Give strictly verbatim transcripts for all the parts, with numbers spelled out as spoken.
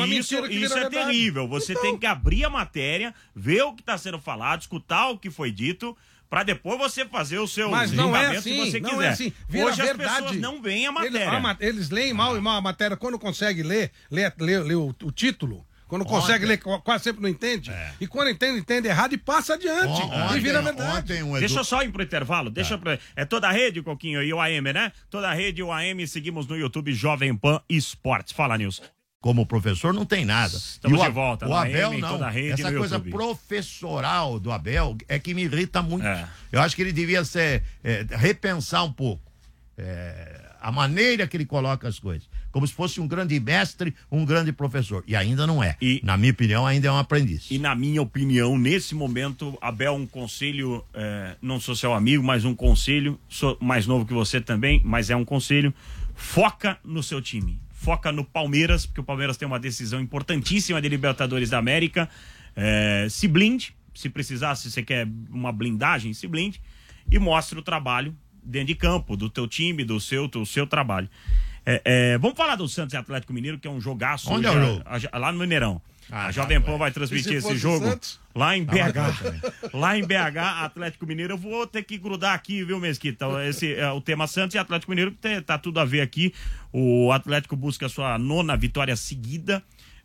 uma isso, mentira que isso vira é verdade. terrível. Você Então... tem que abrir a matéria, ver o que está sendo falado, escutar o que foi dito, para depois você fazer o seu Mas não é julgamento assim, se você não quiser. é assim. Vira Hoje as verdade. pessoas não veem a matéria. Ele, a ma- eles leem mal e mal a matéria. Quando consegue ler, lê, lê, lê o, o título. Quando consegue ler, quase sempre não entende. É. E quando entende, entende errado e passa adiante. Ontem, e vira verdade. Ontem um edu... Deixa eu só ir pro intervalo. Deixa é. Pra... é toda a rede, Coquinho, e o A M, né? Toda a rede e o A M. Seguimos no YouTube Jovem Pan Esportes. Fala, Nilson. Como professor não tem nada. Estamos e o, de volta. O Abel A M, não. Toda a rede Essa coisa YouTube. professoral do Abel é que me irrita muito. É. Eu acho que ele devia ser, é, repensar um pouco é, a maneira que ele coloca as coisas. Como se fosse um grande mestre, um grande professor. E ainda não é. E, na minha opinião, ainda é um aprendiz. E na minha opinião, nesse momento, Abel, um conselho, é, não sou seu amigo, mas um conselho, sou mais novo que você também, mas é um conselho, foca no seu time. Foca no Palmeiras, porque o Palmeiras tem uma decisão importantíssima de Libertadores da América. É, se blinde, se precisar, se você quer uma blindagem, se blinde e mostre o trabalho dentro de campo, do teu time, do seu, do seu trabalho. É, é, vamos falar do Santos e Atlético Mineiro, que é um jogaço. Onde hoje, é o jogo? A, a, lá no Mineirão. Ah, a Jovem Pan tá, vai transmitir se esse jogo Santos? lá em B H. Ah, Lá em B H, Atlético Mineiro. Eu vou ter que grudar aqui, viu, Mesquita? Esse, é, o tema Santos e Atlético Mineiro tem, tá tudo a ver aqui. O Atlético busca a sua nona vitória seguida.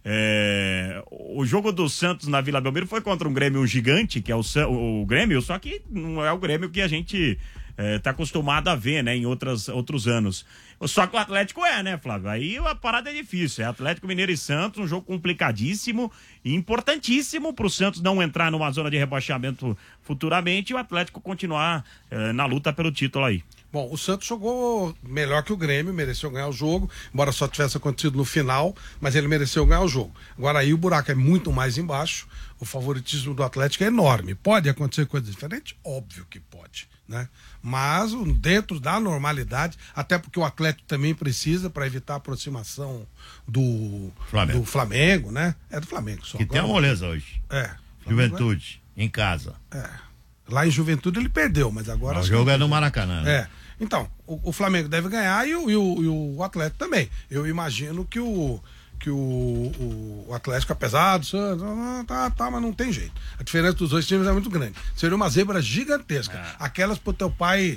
É, o jogo do Santos na Vila Belmiro foi contra um Grêmio gigante, que é o, o Grêmio, só que não é o Grêmio que a gente está é, acostumado a ver, né, em outras, outros anos. Só que o Atlético é, né, Flávio? Aí a parada é difícil. É Atlético Mineiro e Santos, um jogo complicadíssimo e importantíssimo para o Santos não entrar numa zona de rebaixamento futuramente e o Atlético continuar é, na luta pelo título aí. Bom, o Santos jogou melhor que o Grêmio, mereceu ganhar o jogo, embora só tivesse acontecido no final, mas ele mereceu ganhar o jogo. Agora aí o buraco é muito mais embaixo, o favoritismo do Atlético é enorme. Pode acontecer coisa diferente? Óbvio que pode, né? Mas dentro da normalidade, até porque o Atlético também precisa para evitar a aproximação do Flamengo. do Flamengo, né? É do Flamengo só. Que agora, tem uma moleza hoje. É. Juventude, é... em casa. É. Lá em Juventude ele perdeu, mas agora... O jogo é no Maracanã, né? É. Então, o, o Flamengo deve ganhar e o, e, o, e o Atlético também. Eu imagino que o, que o, o, o Atlético, apesar do Santos, tá, tá, mas não tem jeito. A diferença dos dois times é muito grande. Seria uma zebra gigantesca. É. Aquelas pro teu pai...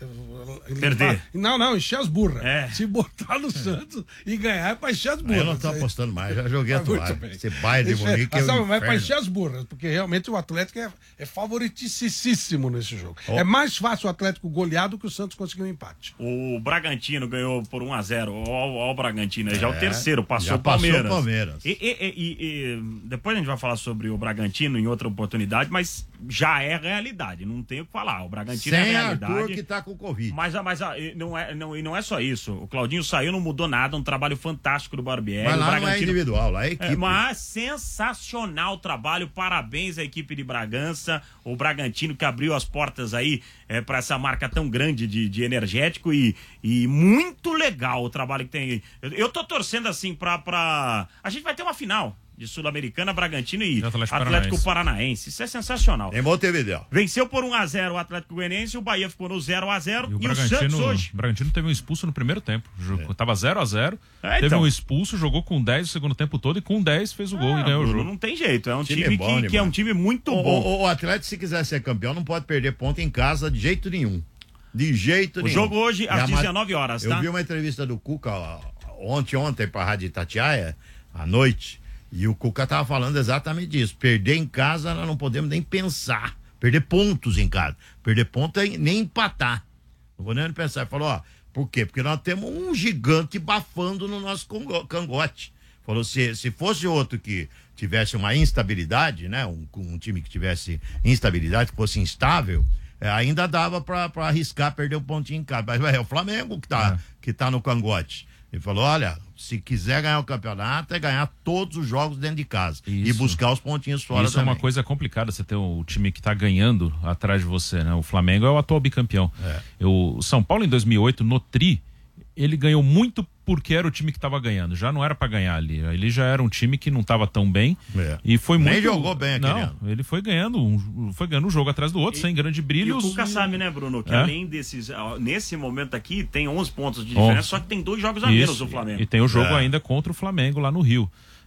Perder. Não, não, encher as burras. É. Se botar no Santos e ganhar é pra encher as burras. Eu não tô apostando mais, já joguei a toalha. Esse Bayern de Munique é um é pra encher as burras, porque realmente o Atlético é, é favoriticíssimo nesse jogo. Oh. É mais fácil o Atlético golear do que o Santos conseguir um empate. O Bragantino ganhou por um a zero. Ó, o Bragantino, é, já é o terceiro, passou já o Palmeiras. Passou o Palmeiras. E, e, e, e depois a gente vai falar sobre o Bragantino em outra oportunidade, mas já é realidade, não tem o que falar. O Bragantino Sem é realidade. Arthur que tá com o Covid. Mas, mas não, é, não, e não é só isso. O Claudinho saiu, não mudou nada, um trabalho fantástico do Barbieri. Mas lá o Bragantino, não é individual, lá é equipe. É, mas sensacional o trabalho, parabéns à equipe de Bragança, o Bragantino que abriu as portas aí é, para essa marca tão grande de, de energético e, e muito legal o trabalho que tem aí. Eu, eu tô torcendo assim pra, pra... A gente vai ter uma final de Sul-Americana, Bragantino e Atlético, Atlético Paranaense. Paranaense. Isso é sensacional. Em Montevideo. Venceu por um a zero o Atlético Goianiense, o Bahia ficou no zero a zero e o, e o Santos hoje. O Bragantino teve um expulso no primeiro tempo. É. Tava zero a zero, é, teve então. um expulso, jogou com dez no segundo tempo todo e com dez fez o gol é, e ganhou Bruno, o jogo. Não tem jeito, é um time, time que, bom, que é um time muito o, bom. O, o Atlético, se quiser ser campeão, não pode perder ponto em casa de jeito nenhum. De jeito o nenhum. O jogo hoje às dezenove horas, tá? Eu vi uma entrevista do Cuca ó, ontem, ontem pra Rádio Itatiaia, à noite. E o Cuca tava falando exatamente disso. Perder em casa, nós não podemos nem pensar. Perder pontos em casa. Perder pontos é nem empatar. Não vou nem pensar. Ele falou, ó, por quê? Porque nós temos um gigante bafando no nosso cangote. Falou, se, se fosse outro que tivesse uma instabilidade, né? Um, um time que tivesse instabilidade, que fosse instável, é, ainda dava pra, pra arriscar perder um pontinho em casa. Mas é o Flamengo que tá, é. que tá no cangote. Ele falou, olha, se quiser ganhar o campeonato, é ganhar todos os jogos dentro de casa. Isso. E buscar os pontinhos fora Isso também. É uma coisa complicada, você ter o time que está ganhando atrás de você, né? O Flamengo é o atual bicampeão. É. Eu, o São Paulo, em dois mil e oito, no Tri, ele ganhou muito porque era o time que estava ganhando. Já não era para ganhar ali. Ele já era um time que não estava tão bem. É. E foi muito... Nem jogou bem aquele Não, ano. ele foi ganhando, um, foi ganhando um jogo atrás do outro, e, sem grande brilho. E o Cuca e... sabe, né, Bruno, que é? além desses... Nesse momento aqui, tem onze pontos de diferença, onze. Só que tem dois jogos a menos o Flamengo. E tem o jogo é. ainda contra o Flamengo lá no Rio.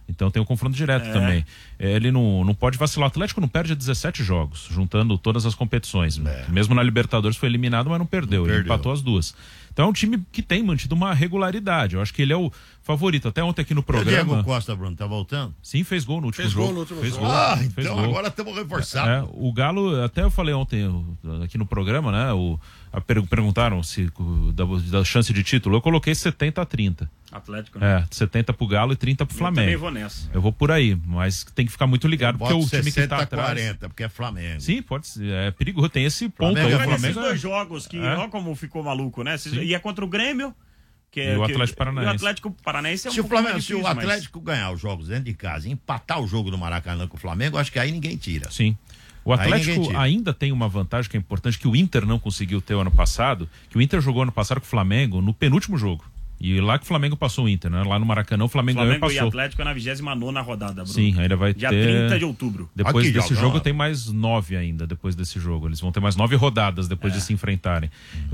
Então tem um confronto direto É. também. É, ele não, não pode vacilar. O Atlético não perde dezessete jogos, juntando todas as competições. É. Mesmo na Libertadores foi eliminado, mas não perdeu. Não Ele perdeu. empatou as duas. Então é um time que tem mantido uma regularidade. Eu acho que ele é o favorito. Até ontem aqui no E o programa. Diego Costa, Bruno, tá voltando? Sim, fez gol no último Fez jogo. gol no último fez jogo. gol. Ah, fez então gol. agora estamos reforçados. É, o Galo, até eu falei ontem o- aqui no programa, né? O, a, per- perguntaram se o- da, da chance de título. Eu coloquei setenta a trinta. Atlético, né? É, setenta pro Galo e trinta pro Eu também Flamengo. vou nessa. Eu vou por aí, mas tem que ficar muito ligado, porque Bota o time que sessenta tá a atrás. quarenta, porque é Flamengo. Sim, pode ser. É perigoso. Tem esse ponto Flamengo aí. é O Olha esses Flamengo é- dois jogos que, É. ó como ficou maluco, né? Esses- Sim. E é contra o Grêmio, que é, E o que- Atlético Paranaense. e o Atlético Paranaense é um Se o, pouquinho Flamengo, mais se o difícil, mas- Atlético ganhar os jogos dentro de casa e empatar o jogo do Maracanã com o Flamengo, acho que aí ninguém tira. Sim. O Aí ninguém Atlético tira. ainda tem uma vantagem que é importante, que o Inter não conseguiu ter o ano passado, que o Inter jogou ano passado com o Flamengo no penúltimo jogo. E lá que o Flamengo passou o Inter, né? Lá no Maracanã o Flamengo, ganhou Flamengo e e passou. Atlético é na vigésima nona rodada, Bruno. Sim, ainda vai Dia ter... trinta de outubro. Depois Aqui, desse jogão, jogo ó. tem mais nove ainda, depois desse jogo. Eles vão ter mais nove rodadas depois É. de se enfrentarem.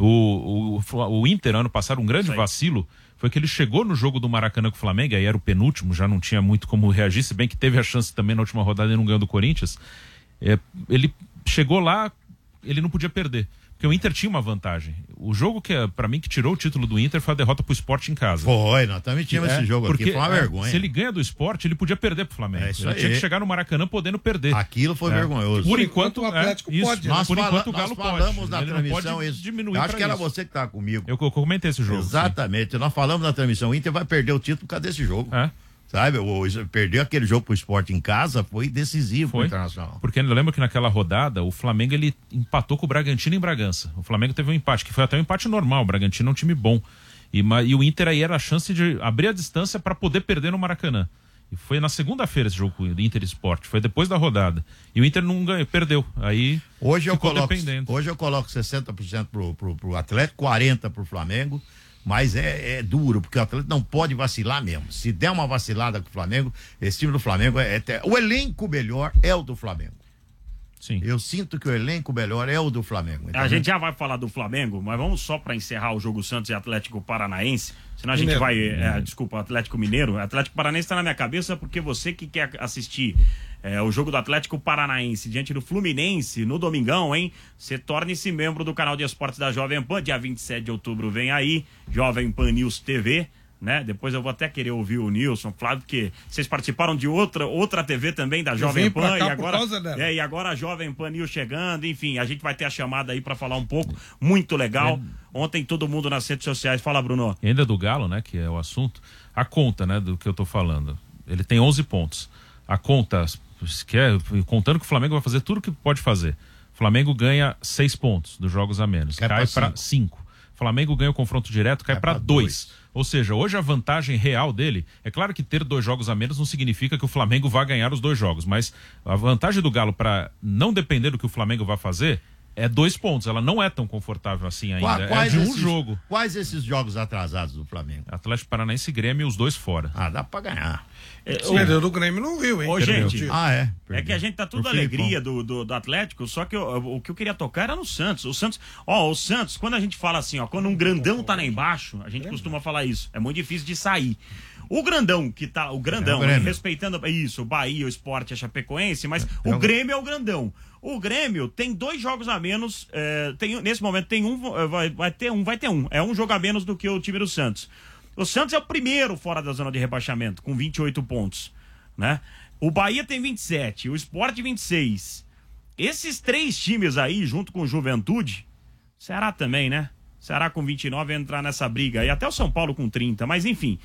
O, o, o Inter, ano passado, um grande Isso aí. vacilo foi que ele chegou no jogo do Maracanã com o Flamengo, aí era o penúltimo, já não tinha muito como reagir, se bem que teve a chance também na última rodada e não ganhou do Corinthians. É, ele chegou lá, ele não podia perder. Porque o Inter tinha uma vantagem. O jogo que, pra mim, que tirou o título do Inter foi a derrota pro Sport em casa. Foi, nós também tínhamos É, esse jogo porque, aqui, foi uma é, vergonha. Se ele ganha do Sport, ele podia perder pro Flamengo. É isso ele aí. tinha que chegar no Maracanã podendo perder. Aquilo foi É. vergonhoso. Por enquanto, enquanto, o Atlético é, isso. pode, né? Nós, Por fala- enquanto o nós Galo falamos pode. na Ele não transmissão pode isso. diminuir Eu acho pra que era isso. você que estava comigo. Eu, eu comentei esse jogo. sim. Exatamente. Nós falamos na transmissão, o Inter vai perder o título por causa desse jogo. É. Sabe? O, perder aquele jogo pro Sport em casa foi decisivo pro Foi. Internacional. Porque eu lembro que naquela rodada o Flamengo ele empatou com o Bragantino em Bragança. O Flamengo teve um empate, que foi até um empate normal. O Bragantino é um time bom. E, ma- e o Inter aí era a chance de abrir a distância para poder perder no Maracanã. E foi na segunda-feira esse jogo do Inter Sport. Foi depois da rodada. E o Inter não ganhou, perdeu. Aí Hoje eu ficou coloco, dependendo. hoje eu coloco sessenta por cento pro, pro, pro Atlético, quarenta por cento pro Flamengo. Mas é, é duro, porque o Atlético não pode vacilar mesmo. Se der uma vacilada com o Flamengo, esse time do Flamengo é, é o elenco melhor é o do Flamengo. Sim. Eu sinto que o elenco melhor é o do Flamengo. A gente já vai falar do Flamengo, mas vamos só para encerrar o jogo Santos e Atlético Paranaense. Senão a gente Mineiro. vai. É, desculpa, Atlético Mineiro. Atlético Paranaense está na minha cabeça porque você que quer assistir é, o jogo do Atlético Paranaense diante do Fluminense no domingão, hein? Você torne-se membro do canal de esportes da Jovem Pan. Dia vinte e sete de outubro vem aí, Jovem Pan News T V. Né? Depois eu vou até querer ouvir o Nilson, Flávio, porque vocês participaram de outra, outra T V também da Jovem vim pra Pan cá e por agora, causa dela. é, e agora a Jovem Pan News chegando, enfim, a gente vai ter a chamada aí pra falar um pouco, muito legal. Ontem todo mundo nas redes sociais, fala Bruno. E ainda do Galo, né, que é o assunto, a conta, né, do que eu tô falando. Ele tem onze pontos. A conta, que é, contando que o Flamengo vai fazer tudo o que pode fazer. O Flamengo ganha seis pontos dos jogos a menos, Cai cai pra para cinco. Flamengo ganha o confronto direto, cai, Cai para pra dois. Ou seja, hoje a vantagem real dele, é claro que ter dois jogos a menos não significa que o Flamengo vá ganhar os dois jogos, mas a vantagem do Galo para não depender do que o Flamengo vai fazer é dois pontos. Ela não é tão confortável assim ainda. Qua- é de um esses, jogo. Quais esses jogos atrasados do Flamengo? Atlético Paranaense e Grêmio, os dois fora. Ah, dá pra ganhar. É, Perdeu do Grêmio no Rio, hein? Ô, Perdeu. gente, Ah, é? É que a gente tá tudo Pro alegria Filipão. do, do, do Atlético, só que eu- o que eu queria tocar era no Santos. O Santos, ó, o Santos, quando a gente fala assim, ó, quando um grandão tá lá embaixo, a gente costuma falar isso, é muito difícil de sair. O grandão que tá, o grandão, É o Grêmio. respeitando isso, o Bahia, o Sport, a Chapecoense, mas É o o- Grêmio é o grandão. O Grêmio tem dois jogos a menos, é, tem, nesse momento tem um, eh, vai, vai ter um, vai ter um, é um jogo a menos do que o time do Santos. O Santos é o primeiro fora da zona de rebaixamento, com vinte e oito pontos, né? O Bahia tem vinte e sete, o Sport vinte e seis. Esses três times aí, junto com o Juventude, Ceará também, né? Ceará com vinte e nove vai entrar nessa briga. E até o São Paulo com trinta. Mas enfim,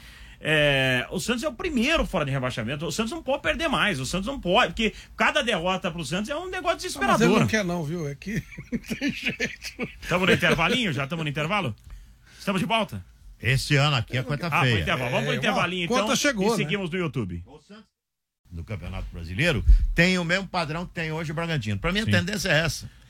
é, o Santos é o primeiro fora de rebaixamento. O Santos não pode perder mais. O Santos não pode, porque cada derrota pro Santos é um negócio Mas ele desesperador. não quer não, viu? É que não tem jeito. Estamos no intervalinho? Já estamos no intervalo? Estamos de volta? Esse ano aqui é conta Ah, pro feia. intervalo. Vamos pro É, intervalinho uma então. conta chegou, e né? seguimos no YouTube. O Santos do Campeonato Brasileiro tem o mesmo padrão que tem hoje o Bragantino. Pra mim a Sim. tendência é essa.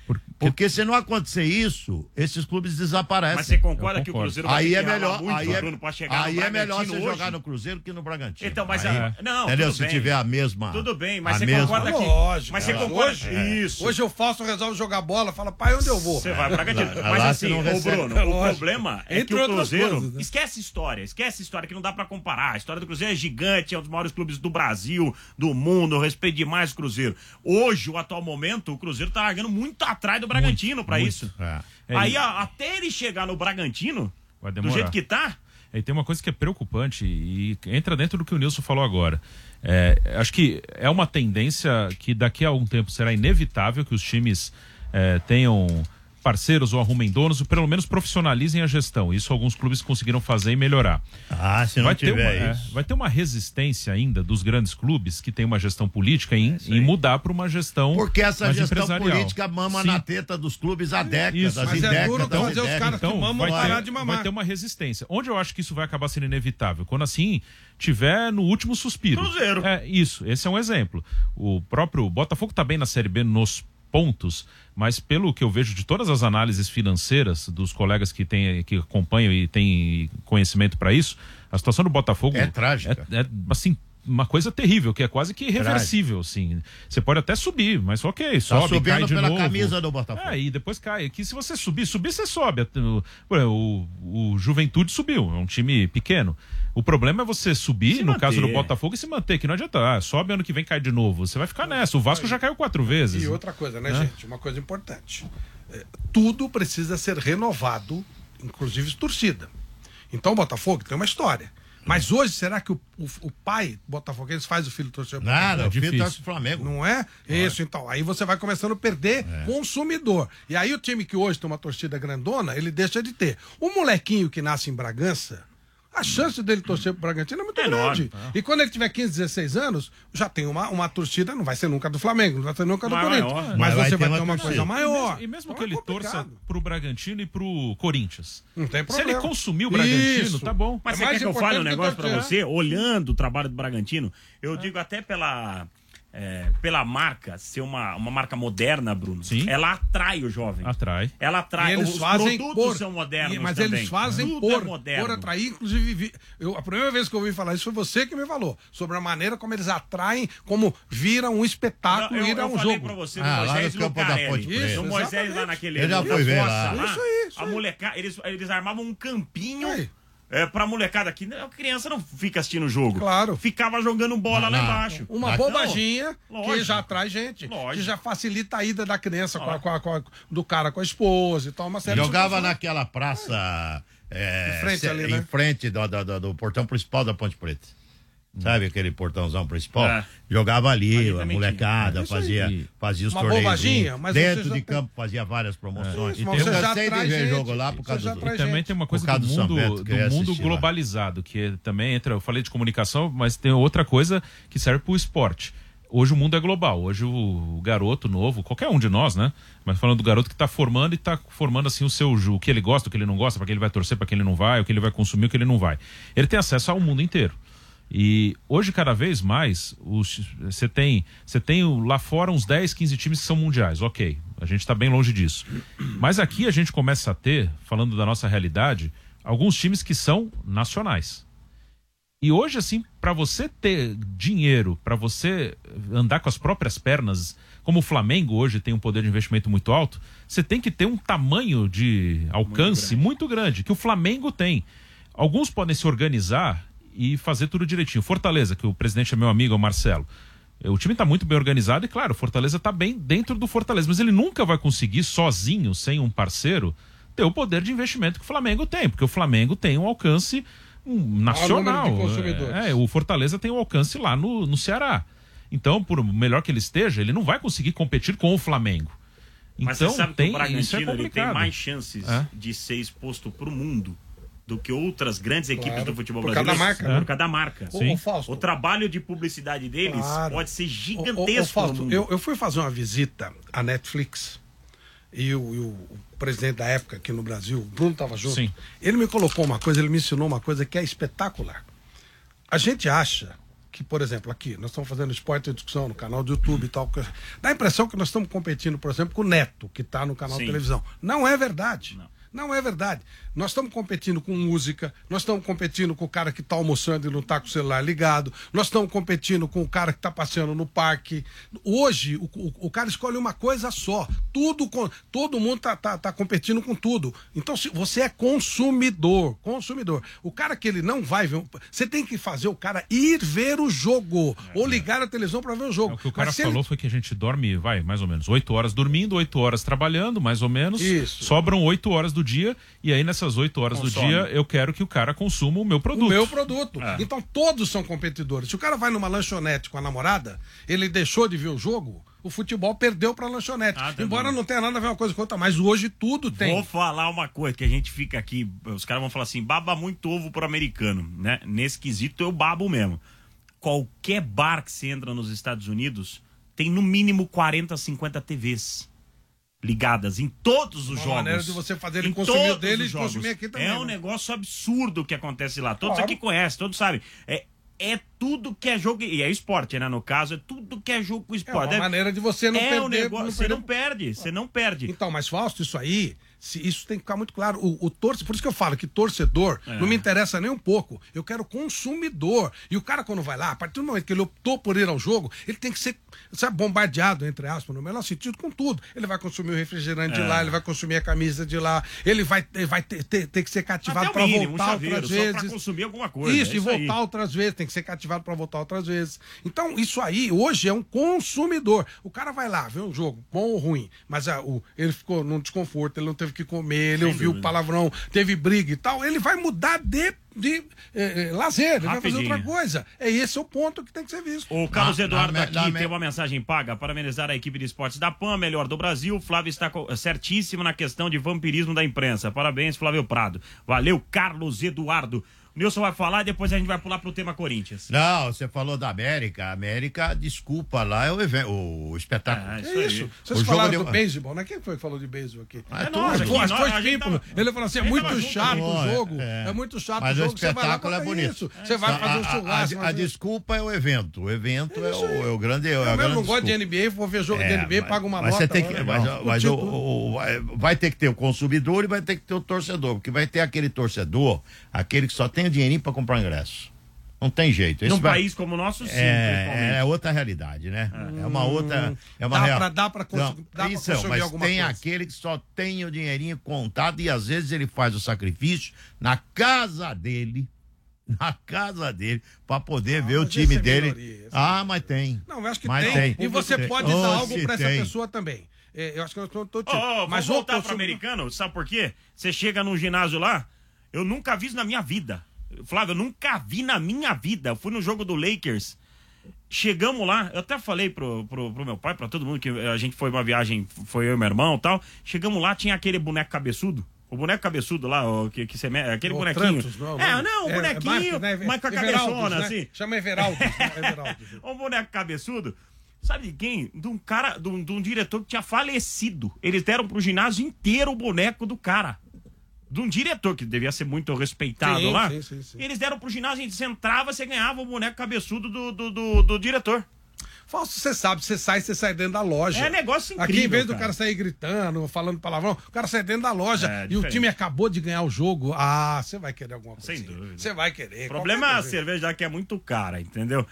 Porque, Porque se não acontecer isso, esses clubes desaparecem. Mas você concorda que o Cruzeiro vai aí ter é que ralar melhor, muito, aí é, Bruno, pra chegar aí no é melhor você hoje? jogar no Cruzeiro que no Bragantino. Então, mas aí, a, não, entendeu? tudo Se bem. tiver a mesma. Tudo bem, mas a você mesma... concorda que. Lógico, mas você é. concorda Hoje, isso. Hoje eu faço, resolvo jogar bola, fala, pai, onde eu vou? Você vai para Bragantino. Lá, Mas lá assim, você não ô recebe. Bruno, É o lógico. problema é Entre que o outras Cruzeiro. coisas, né? Esquece história, esquece história que não dá pra comparar. A história do Cruzeiro é gigante, é um dos maiores clubes do Brasil, do mundo. Eu respeito demais o Cruzeiro. Hoje, o atual momento, o Cruzeiro tá largando muito atrás do Bragantino pra isso. É. É, Aí, e- a- até ele chegar no Bragantino, Vai do demorar. jeito que tá. E tem uma coisa que é preocupante e entra dentro do que o Nilson falou agora. É, acho que é uma tendência que daqui a algum tempo será inevitável que os times é, tenham parceiros ou arrumem donos, ou pelo menos profissionalizem a gestão. Isso alguns clubes conseguiram fazer e melhorar. Ah, se não Vai ter, uma, tiver é, isso. vai ter uma resistência ainda dos grandes clubes que têm uma gestão política em, em mudar para uma gestão Porque essa mais gestão empresarial. política mama Sim. na teta dos clubes há décadas. Isso. e Mas é décadas, duro e fazer os décadas. caras que mamam vai parar ter, de mamar. vai ter uma resistência. Onde eu acho que isso vai acabar sendo inevitável? Quando assim tiver no último suspiro. Cruzeiro. É, isso. Esse é um exemplo. O próprio Botafogo tá bem na Série B nos pontos, mas pelo que eu vejo de todas as análises financeiras dos colegas que tem, que acompanham e têm conhecimento para isso, a situação do Botafogo É trágica. É, é, assim, uma coisa terrível, que é quase que irreversível, assim. Você pode até subir, mas ok, Tá sobe, cai subindo de pela novo. camisa do Botafogo. É, e depois cai. Aqui, se você subir, subir, você sobe. O, o, o Juventude subiu, é um time pequeno. O problema é você subir, Se no manter. caso do Botafogo, e se manter, que não adianta. Ah, sobe ano que vem, cai de novo. Você vai ficar nessa. O Vasco já caiu quatro vezes. E outra coisa, né, gente? Uma coisa importante. É, tudo precisa ser renovado, inclusive torcida. Então o Botafogo tem uma história. Mas hoje, será que o, o, o pai botafoguense faz o filho torcer pro Nada, É o filho difícil. torce pro Flamengo. Não é? Isso, então. Aí você vai começando a perder consumidor. E aí o time que hoje tem uma torcida grandona, ele deixa de ter. O molequinho que nasce em Bragança, a chance dele torcer pro Bragantino é muito É grande. enorme. E quando ele tiver quinze, dezesseis anos, já tem uma, uma torcida, não vai ser nunca do Flamengo, não vai ser nunca do Mas Corinthians. maior. Mas, Mas vai você ter vai uma ter uma torcida. coisa maior. E mesmo Então que é ele complicado. torça pro Bragantino e pro Corinthians. Não tem Se problema. ele consumir o Bragantino, Isso. tá bom. Mas É você mais quer que eu fale um importante que negócio pra torcer. você? Olhando o trabalho do Bragantino, eu digo até pela, é, pela marca, ser uma, uma marca moderna, Bruno. Sim. Ela atrai o jovem. Atrai. Ela atrai. E eles os fazem produtos por, são modernos e- mas também. eles fazem Tudo por, é moderno. por atrair. Inclusive, vi- eu, a primeira vez que eu ouvi falar isso foi você que me falou. Sobre a maneira como eles atraem, como vira um espetáculo, eu, vira eu um falei jogo. pra você do Ah, lá Moisés no campo da Lucarelli. Ponte Preta. Do Moisés Exatamente. lá naquele... Eu já na fui ver fossa lá. Isso aí, isso a aí. moleca, eles, eles armavam um campinho... Aí. É, pra molecada aqui, a criança não fica assistindo o jogo. Claro. Ficava jogando bola Não, lá não. embaixo. Uma Mas bobaginha não, que lógico. já atrai gente. Lógico. Que já facilita a ida da criança com a, com a- com a- do cara com a esposa e tal. Uma série de Jogava situações. naquela praça é, Em frente se- ali, né? em frente do, do- do- do portão principal da Ponte Preta. Sabe aquele portãozão principal? É. Jogava ali, Ali a também molecada, tinha. É isso aí. fazia, fazia os Uma torneios. bobaginha, mas você Dentro já de tem- campo fazia várias promoções. Isso, E mas eu você já cansei de atrai ver gente, jogo lá por você causa já do... atrai E também gente. tem uma coisa Por causa do do São mundo, Bento, que eu ia do mundo assistir lá. globalizado, que também entra, eu falei de comunicação, mas tem outra coisa que serve pro esporte. Hoje o mundo é global. Hoje o, o garoto novo, qualquer um de nós, né? Mas falando do garoto que tá formando e tá formando assim o seu o que ele gosta, o que ele não gosta, para que ele vai torcer, para que ele não vai, o que ele vai consumir, o que ele não vai. Ele tem acesso ao mundo inteiro. E hoje, cada vez mais, você tem, você tem o- lá fora uns dez, quinze times que são mundiais. Ok, a gente está bem longe disso. Mas aqui a gente começa a ter, falando da nossa realidade, alguns times que são nacionais. E hoje, assim, para você ter dinheiro, para você andar com as próprias pernas, como o Flamengo hoje tem um poder de investimento muito alto, você tem que ter um tamanho de alcance muito grande, muito grande que o Flamengo tem. Alguns podem se organizar e fazer tudo direitinho. Fortaleza, que o presidente é meu amigo, é o Marcelo. O time está muito bem organizado e, claro, o Fortaleza está bem dentro do Fortaleza, mas ele nunca vai conseguir, sozinho, sem um parceiro, ter o poder de investimento que o Flamengo tem, porque o Flamengo tem um alcance um, nacional. número de consumidores. É, o Fortaleza tem um alcance lá no, no Ceará. Então, por melhor que ele esteja, ele não vai conseguir competir com o Flamengo. Mas então, você sabe tem, que o isso é Bragantino ele tem complicado. mais chances É. de ser exposto pro mundo do que outras grandes equipes Claro, do futebol por brasileiro. cada marca, Por né? cada marca. Ô, Sim. ô, Fausto, O trabalho de publicidade deles Claro. pode ser Ô, ô, ô, gigantesco Fausto, no mundo. eu, eu fui fazer uma visita à Netflix e o, e o- o presidente da época aqui no Brasil, o Bruno estava junto. Sim. Ele me colocou uma coisa, ele me ensinou uma coisa que é espetacular. A gente acha que que, por exemplo, aqui, nós estamos fazendo esporte e discussão no canal do YouTube e tal. Dá a impressão que nós estamos competindo, por exemplo, com o Neto, que está no canal Sim. de televisão. Não é verdade. Não. Não é verdade. Nós estamos competindo com música, nós estamos competindo com o cara que está almoçando e não está com o celular ligado, nós estamos competindo com o cara que está passeando no parque. Hoje, o, o, o cara escolhe uma coisa só. Tudo com, todo mundo está tá, tá competindo com tudo. Então, se você é consumidor, consumidor. O cara que ele não vai ver. Você tem que fazer o cara ir ver o jogo. É, ou ligar a televisão para ver o jogo. É, o que o cara Mas falou ele... foi que a gente dorme, vai, mais ou menos, oito horas dormindo, oito horas trabalhando, mais ou menos. Isso. Sobram oito horas do dia, e aí nessas oito horas Consome. do dia eu quero que o cara consuma o meu produto. O meu produto. É. Então todos são competidores. Se o cara vai numa lanchonete com a namorada, ele deixou de ver o jogo, o futebol perdeu pra lanchonete. Ah, tá Embora bom. não tenha nada a ver uma coisa com outra, mas hoje tudo tem. Vou falar uma coisa que a gente fica aqui, os caras vão falar assim, baba muito ovo pro americano, né? Nesse quesito eu babo mesmo. Qualquer bar que você entra nos Estados Unidos tem no mínimo quarenta, cinquenta T Vs ligadas em todos os Uma jogos. maneira de você fazer ele Em consumir todos dele os e jogos. consumir aqui também, É um né? negócio absurdo que acontece lá. Todos Claro. aqui conhecem, todos sabem. É, é tudo que é jogo, e é esporte, né? No caso, é tudo que é jogo com É esporte. uma É, maneira de você não é perder. um negócio, não você perder- não perde, você não perde. Então, mas Fausto, isso aí, se, isso tem que ficar muito claro. O, o torce, por isso que eu falo que torcedor É. não me interessa nem um pouco. Eu quero consumidor. E o cara, quando vai lá, a partir do momento que ele optou por ir ao jogo, ele tem que ser, sabe, bombardeado, entre aspas, no menor sentido, com tudo. Ele vai consumir o refrigerante de É. lá, ele vai consumir a camisa de lá, ele vai, ele vai ter, ter, ter que ser cativado Até o para mínimo, um voltar chaveiro, outras só pra vezes. consumir alguma coisa. Isso, é e isso aí. voltar outras vezes, tem que ser cativado para voltar outras vezes. Então, isso aí, hoje, é um consumidor. O cara vai lá, vê um jogo, bom ou ruim, mas ah, o, ele ficou num desconforto, ele não teve que comer, ele Sem ouviu dúvida. palavrão, teve briga e tal, ele vai mudar de, de eh, eh, lazer, ele vai fazer Rapidinho. outra coisa. É esse o ponto que tem que ser visto. O Carlos Na- Eduardo na- aqui na- tem uma mensagem paga para amenizar a equipe de esportes da P A N, melhor do Brasil. O Flávio está co- certíssimo na questão de vampirismo da imprensa. Parabéns, Flávio Prado. Valeu, Carlos Eduardo. O Nilson vai falar e depois a gente vai pular pro tema Corinthians. Não, você falou da América. A América, desculpa lá, é o, evento, o espetáculo. Ah, É isso aí. isso. Vocês O jogo falaram deu- do beisebol, né? Quem foi que falou de beisebol aqui? Ah, É tu- nós tu- aqui, Mas nós- foi a gente tipo, tava- ele falou assim: é a gente muito tava junto chato ali. o jogo. É. É, muito chato Mas o o jogo. Você vai lá espetáculo pra é bonito. isso. Você vai fazer um a, churrasco. a, a, a desculpa é o evento. O evento é, isso o, aí. é o grande. É a Eu mesmo grande não gosto de desculpa. N B A, vou ver jogo de É, N B A, mas- pago uma mas nota. Você tem que, olha, mas, não, mas curti o, tudo. o- vai- vai ter que ter o consumidor e vai ter que ter o torcedor, porque vai ter aquele torcedor, aquele que só tem o dinheirinho para comprar ingresso. Não tem jeito. Esse Num vai- país como o nosso, sim, é, principalmente. é outra realidade, né? É, uma outra. É uma Dá real... pra- dá pra cons- Não, dá pra isso, consumir mas alguma tem coisa. aquele que só tem o dinheirinho contado e às vezes ele faz o sacrifício na casa dele. Na casa dele, pra poder Ah, ver o mas time esse é dele. minoria, esse Ah, mas tem. Não, eu acho que Mas tem. tem. E você Tem. pode Oh, dar algo se pra essa tem. pessoa também. É, eu acho que eu tô, tô Ô, ô, Mas vamos o voltar pro consumidor- americano, sabe por quê? Você chega num ginásio lá, eu nunca vi isso na minha vida. Flávio, eu nunca vi na minha vida. Eu fui no jogo do Lakers. Chegamos lá, eu até falei pro, pro, pro meu pai, pra todo mundo, que a gente foi uma viagem, foi eu e meu irmão e tal. Chegamos lá, tinha aquele boneco cabeçudo. O boneco cabeçudo lá, o que, que você me- aquele O bonequinho. Trantos, não, é, não. não, o É, bonequinho, é Marcos, né? mas com a Everaldos, cabeçona, né? assim. Chama Everaldo. Everaldo. Um boneco cabeçudo. Sabe de quem? De um cara, de um, de um diretor que tinha falecido. Eles deram pro ginásio inteiro o boneco do cara. De um diretor que devia ser muito respeitado Sim, lá. sim, sim, sim. Eles deram pro ginásio, você entrava, você ganhava o boneco cabeçudo do, do, do, do diretor. Fausto, você sabe, você sai, você sai dentro da loja. É negócio incrível, Aqui, em vez do cara. cara sair gritando, falando palavrão, o cara sai dentro da loja É, e o diferente. time acabou de ganhar o jogo. Ah, você vai querer alguma coisa. Sem dúvida. Você vai querer. O problema é a qualquer coisa. cerveja que é muito cara, entendeu?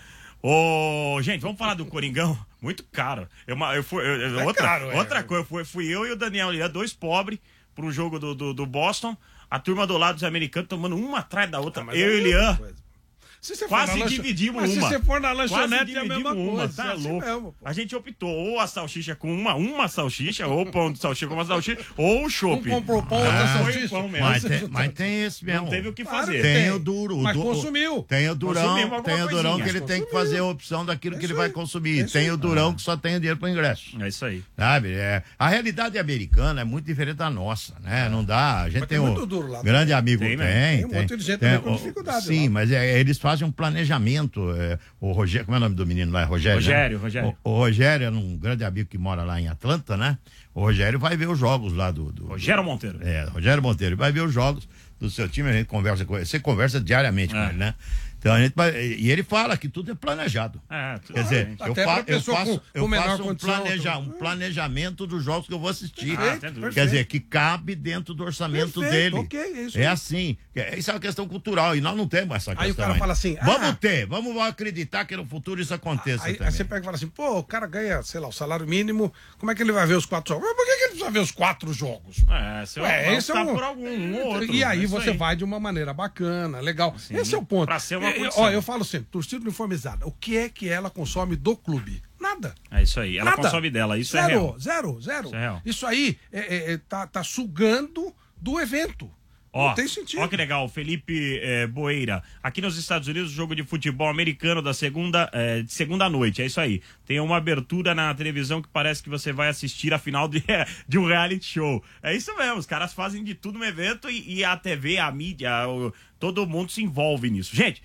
Ô, gente, vamos falar do Coringão? Muito caro. Eu, ma- eu fui, eu- eu- É outra caro, é. outra coisa, fui, fui eu e o Daniel Lira, dois pobres, para um jogo do, do, do Boston. A turma do lado dos americanos tomando uma atrás da outra. Ah, mas eu é e a mesma Elian. coisa. Se você for Quase na lancha- dividimos Mas uma. se você for na Quase lanchonete é a dividimos mesma uma, coisa. tá é assim louco. mesmo, pô. A gente optou ou a salsicha com uma, uma salsicha, ou pão de salsicha com uma salsicha, ou o Um chopp. comprou pão, outro Ah, salsicha. foi pão mesmo. Mas tem, mas tem esse mesmo. Não teve o que Claro fazer. Tem, Tem. o duro. o Mas du- consumiu. Tem o durão, Consumimos alguma tem o durão coisinha. que ele tem que fazer a opção daquilo É que ele isso vai aí. consumir. É isso Tem aí. o durão que só tem o dinheiro para ingresso. É isso aí. Sabe? É, a realidade americana é muito diferente da nossa, né? Não dá. A gente Mas tem tem um muito duro lá grande amigo. Tem, Tem, né? tem. Tem um monte de gente também com dificuldade Sim, lá. mas é, eles fazem um planejamento. é, o Rogério, como é o nome do menino lá? É Rogério. Rogério, né? Rogério. O, o Rogério é um grande amigo que mora lá em Atlanta, né? O Rogério vai ver os jogos lá do. do Rogério Monteiro. É, Rogério Monteiro. Vai ver os jogos do seu time, a gente conversa com ele. Você conversa diariamente É. com ele, né? Então a gente vai, e ele fala que tudo é planejado. É, tudo Quer dizer, bem. eu, Até fa, pra eu pessoa faço, com- eu com menor faço um, condição, planeja, tudo. um planejamento dos jogos que eu vou assistir. Ah, sem dúvida. Quer dizer, que cabe dentro do orçamento Perfeito, dele. ok, é isso é aí. assim. Isso é uma questão cultural e nós não temos essa questão. Aí o cara ainda. fala assim, vamos ah, ter, vamos acreditar que no futuro isso aconteça Aí, aí também. você pega e fala assim, pô, o cara ganha, sei lá, o salário mínimo, como é que ele vai ver os quatro jogos? Mas por que, que ele precisa ver os quatro jogos? É, você Ué, vai esse é optar um- por algum um ou outro. E aí é isso você aí. vai de uma maneira bacana, legal. Esse é o ponto. Pra ser uma É, condição. ó, eu falo sempre, torcida uniformizada, o que é que ela consome do clube? Nada. É isso aí, ela Nada. consome dela, isso zero, é real. Zero, zero, Isso é real. Isso aí é, é, é, tá, tá sugando do evento. Ó, Não tem sentido. ó que legal, Felipe eh, Boeira. Aqui nos Estados Unidos, o jogo de futebol americano da segunda, eh, de segunda noite, é isso aí. Tem uma abertura na televisão que parece que você vai assistir a final de, de um reality show. É isso mesmo, os caras fazem de tudo no evento e, e a T V, a mídia, o- todo mundo se envolve nisso. Gente,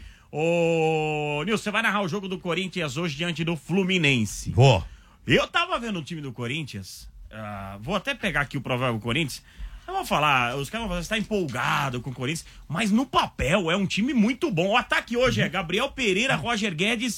ô Nilson, você vai narrar o jogo do Corinthians hoje diante do Fluminense. Vou. Eu tava vendo o time do Corinthians, ah, vou até pegar aqui o provável Corinthians. Eu vou falar, os caras vão falar, você tá empolgado com o Corinthians, mas no papel é um time muito bom. O ataque hoje é Gabriel Pereira, Roger Guedes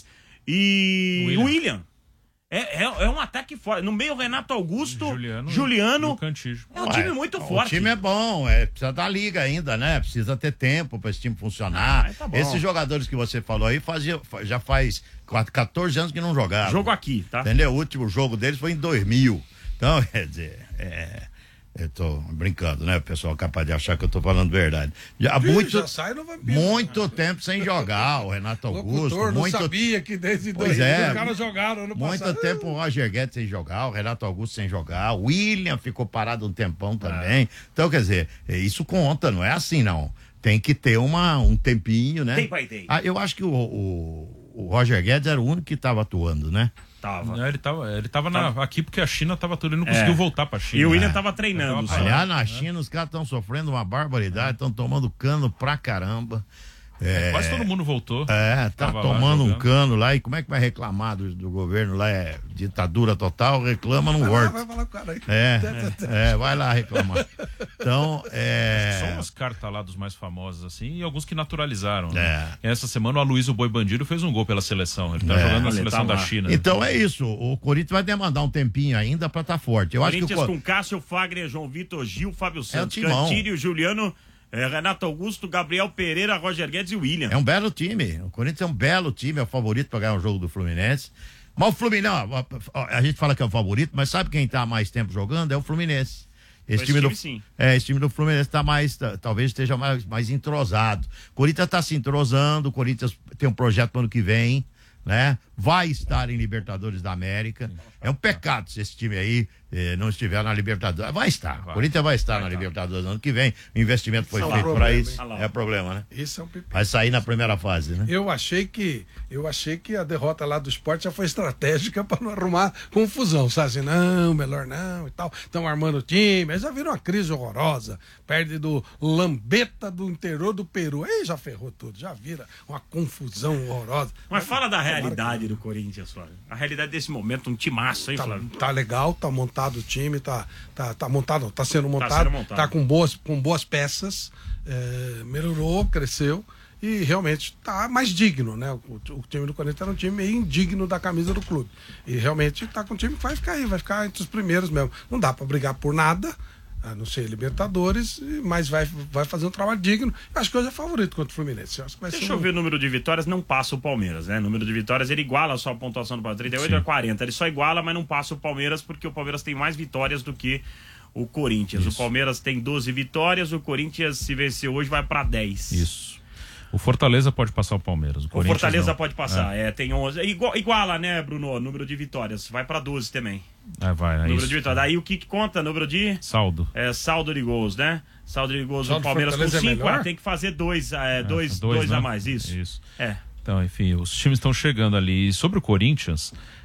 e William. William. É, é, é um ataque forte. No meio, Renato Augusto, Juliano, Juliano. e o Cantígio. É um Ué, time muito o forte. time é bom, é, precisa da liga ainda, né? Precisa ter tempo para esse time funcionar. Ah, tá bom. Esses jogadores que você falou aí fazia, já faz quatorze anos que não jogaram. Jogo aqui, tá? Entendeu? O último jogo deles foi em dois mil. Então, quer dizer, é, eu tô brincando, né? O pessoal é capaz de achar que eu tô falando verdade. Já, há Ih, muito, já sai no vampiro. muito tempo sem jogar, o Renato O Augusto. locutor não muito, sabia que desde Pois dois é. os caras jogaram ano muito passado. tempo o Roger Guedes sem jogar, o Renato Augusto sem jogar, o William ficou parado um tempão também. Então, quer dizer, isso conta, não é assim, não. Tem que ter uma, um tempinho, né? Tem, pai, tem. Ah, eu acho que o, o, o Roger Guedes era o único que estava atuando, né? Tava. Não, ele tava, ele tava na- aqui porque a China tava tudo, ele não É. conseguiu voltar pra China. E o William É. tava treinando. Ele só. tava Aliás, na China os caras estão sofrendo uma barbaridade, estão tomando cano pra caramba. É, Quase todo mundo voltou. É, tá Tava lá tomando um jogando. cano lá e como é que vai reclamar do, do governo lá? É ditadura total, reclama no Ah, Word. vai falar com o cara aí. É, é, vai lá reclamar. Então, São é. os cartalados mais famosos, assim, e alguns que naturalizaram. Né? É. Essa semana o Aloysio Boi Bandido fez um gol pela seleção. Ele tá É. jogando na Ele seleção tá da lá. China. Então é isso. O Corinthians vai demandar um tempinho ainda pra estar forte. Eu acho que o Corinthians Co- com Cássio, Fagner, João Vitor, Gil, Fábio Santos, timão. Cantírio, Juliano, eh, Renato Augusto, Gabriel Pereira, Roger Guedes e William. é um belo time. O Corinthians é um belo time, é o favorito pra ganhar o jogo do Fluminense. Mas o Fluminense, ó, ó, a gente fala que é o favorito, mas sabe quem tá há mais tempo jogando? É o Fluminense. Esse Esse time, time, do, sim. é, esse time do Fluminense tá mais, tá- talvez esteja mais, mais entrosado. O Corinthians tá se entrosando, o Corinthians tem um projeto pro ano que vem, né? Vai estar em Libertadores da América. É um pecado se esse time aí eh, não estiver na Libertadores. Vai estar. O Corinthians vai estar na Libertadores no ano que vem. O investimento foi Isso é um feito para problema, isso. hein? É problema, né? Isso é um pepino. Vai sair na primeira fase, né? Eu achei que eu achei que a derrota lá do esporte já foi estratégica para não arrumar confusão, sabe? Assim, não, melhor não e tal. Estão armando o time, aí já viram uma crise horrorosa. Perde do Lambeta do interior do Peru. Aí já ferrou tudo, já vira uma confusão horrorosa. Mas fala da Tomara realidade que- do Corinthians, Flávio. A realidade desse momento, um timaço, hein, Tá, Flávio? tá legal, tá montado o time, tá, tá, tá montado, não, tá sendo montado, sendo montado. tá com boas, com boas peças, é, melhorou, cresceu e realmente tá mais digno, né? O, o time do Corinthians era um time meio indigno da camisa do clube. E realmente tá com um time que vai ficar aí, vai ficar entre os primeiros mesmo. Não dá para brigar por nada, a não ser Libertadores, mas vai, vai fazer um trabalho digno. Eu acho que hoje é favorito contra o Fluminense. Eu acho que vai Deixa ser eu um- ver o número de vitórias, não passa o Palmeiras, né? O número de vitórias, ele iguala só a pontuação do Palmeiras, trinta e oito a quarenta. Ele só iguala, mas não passa o Palmeiras, porque o Palmeiras tem mais vitórias do que o Corinthians. O Palmeiras tem doze vitórias, o Corinthians, se vencer hoje, vai pra dez. Isso. O Fortaleza pode passar o Palmeiras. O, O Corinthians Fortaleza não. pode passar, é. tem onze. Igual- iguala, né, Bruno? O número de vitórias. Vai pra doze também. É, vai, é número isso. de vitórias. Aí o que, que conta? Número de Saldo. é, saldo de gols, né? Saldo de gols Saldo do Palmeiras com Fortaleza é cinco. melhor? Ah, tem que fazer dois, é, dois, dois, dois né? a mais, isso. Isso. É. Então, enfim, os times estão chegando ali. E sobre o Corinthians,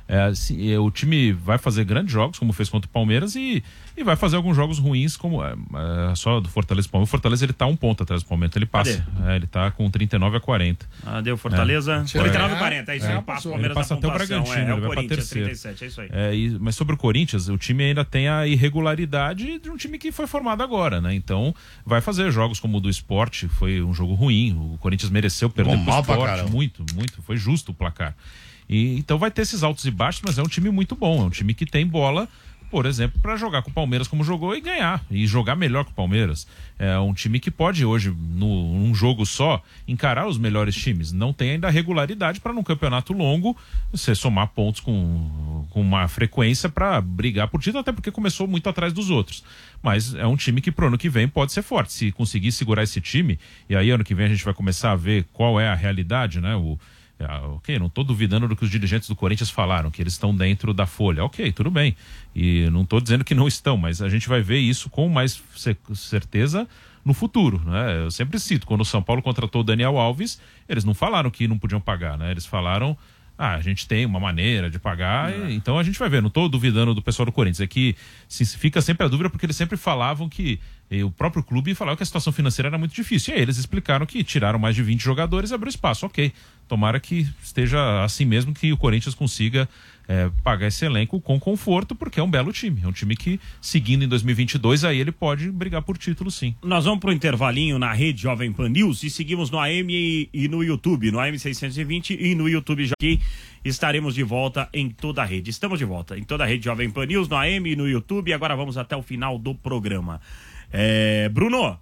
É, assim, o time vai fazer grandes jogos, como fez contra o Palmeiras, e, e vai fazer alguns jogos ruins, como é, é, só do Fortaleza e Palmeiras. O Fortaleza ele tá um ponto atrás do Palmeiras, ele passa. É, ele tá com trinta e nove a quarenta. Ah, deu Fortaleza. É. trinta e nove a quarenta, é isso aí. É, Passa, ele passa até o Bragantino, é, é ele o vai pra Corinthians, terceiro. trinta e sete, é isso aí. É, e, mas sobre o Corinthians, o time ainda tem a irregularidade de um time que foi formado agora, né? Então vai fazer jogos como o do Sport, foi um jogo ruim. O Corinthians mereceu perder Bom, pro mal pra Sport, caramba. muito, muito. Foi justo o placar. E, então vai ter esses altos e baixos, mas é um time muito bom. É um time que tem bola, por exemplo, para jogar com o Palmeiras como jogou e ganhar. E jogar melhor que o Palmeiras. É um time que pode hoje, no, num jogo só, encarar os melhores times. Não tem ainda regularidade para num campeonato longo você somar pontos com, com uma frequência para brigar por título, até porque começou muito atrás dos outros. Mas é um time que pro ano que vem pode ser forte. Se conseguir segurar esse time, e aí ano que vem a gente vai começar a ver qual é a realidade, né? O Ah, ok, não estou duvidando do que os dirigentes do Corinthians falaram, que eles estão dentro da folha. Ok, tudo bem. E não estou dizendo que não estão, mas a gente vai ver isso com mais certeza no futuro, né? Eu sempre cito, quando o São Paulo contratou o Daniel Alves, eles não falaram que não podiam pagar, né? Eles falaram, ah, a gente tem uma maneira de pagar, e, então a gente vai ver. Não estou duvidando do pessoal do Corinthians, é que se, fica sempre a dúvida porque eles sempre falavam que e o próprio clube falava que a situação financeira era muito difícil. E aí eles explicaram que tiraram mais de vinte jogadores e abriu espaço. Ok, tomara que esteja assim mesmo, que o Corinthians consiga é, pagar esse elenco com conforto, porque é um belo time. É um time que, seguindo em dois mil e vinte e dois, aí ele pode brigar por título, sim. Nós vamos pro intervalinho na rede Jovem Pan News e seguimos no A M e, e no YouTube, no A M seiscentos e vinte e no YouTube já aqui. Estaremos de volta em toda a rede. Estamos de volta em toda a rede Jovem Pan News, no A M e no YouTube. E agora vamos até o final do programa. É, Bruno,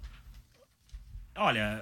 olha,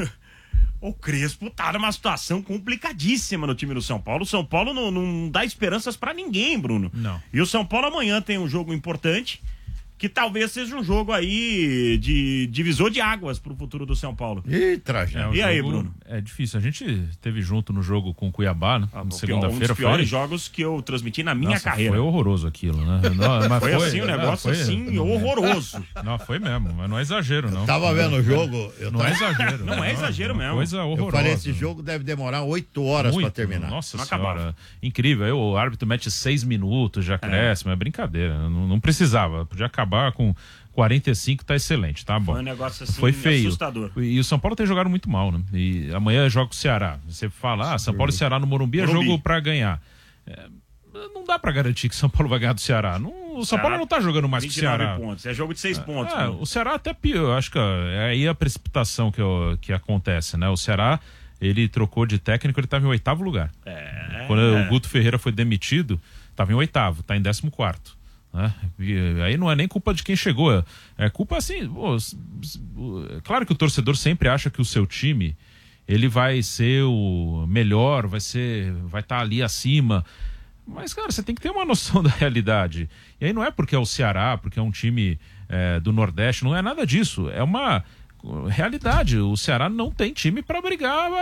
o Crespo tá numa situação complicadíssima no time do São Paulo. O São Paulo não, não dá esperanças pra ninguém, Bruno. Não. E o São Paulo amanhã tem um jogo importante, que talvez seja um jogo aí de divisor de águas pro futuro do São Paulo. Ih, trajando. É, o E aí, jogo Bruno? É difícil. A gente teve junto no jogo com o Cuiabá, né? Ah, Na o pior- segunda-feira. um dos piores foi... jogos que eu transmiti na minha Nossa, carreira. Foi horroroso aquilo, né? Não, mas Foi assim, um negócio ah, foi- assim, horroroso. Não, foi mesmo, mas não é exagero, não. Tava vendo o jogo. Eu Não tava... é exagero. Não é exagero uma mesmo. Coisa Eu horrorosa. falei, esse jogo deve demorar oito horas Muito, pra terminar. Nossa Não senhora, acabava. incrível. Aí o árbitro mete seis minutos, já cresce, mas é brincadeira. Não, não precisava. Podia acabar com quarenta e cinco, tá excelente, tá bom. Foi um negócio assim, Foi feio. assustador. E o São Paulo tem jogado muito mal, né? E amanhã joga com o Ceará. Você fala, ah, São Paulo e Ceará no Morumbi é Morumbi. jogo pra ganhar. É, não dá pra garantir que o São Paulo vai ganhar do Ceará. Não, o São Ceará, Paulo não tá jogando mais que o vinte e nove Ceará. pontos. É jogo de seis pontos. É, Bruno. o Ceará até pior, eu acho que ó, é aí a precipitação que, eu- que acontece, né? O Ceará, ele trocou de técnico, ele estava em oitavo lugar. É. Quando o Guto Ferreira foi demitido, estava em oitavo, tá em décimo quarto. Né? E aí não é nem culpa de quem chegou, é, é culpa assim, pô, s- s- o- é claro que o torcedor sempre acha que o seu time ele vai ser o melhor, vai ser, vai estar ali acima. Mas, cara, você tem que ter uma noção da realidade. E aí não é porque é o Ceará, porque é um time é, do Nordeste, não é nada disso. É uma realidade. O Ceará não tem time para brigar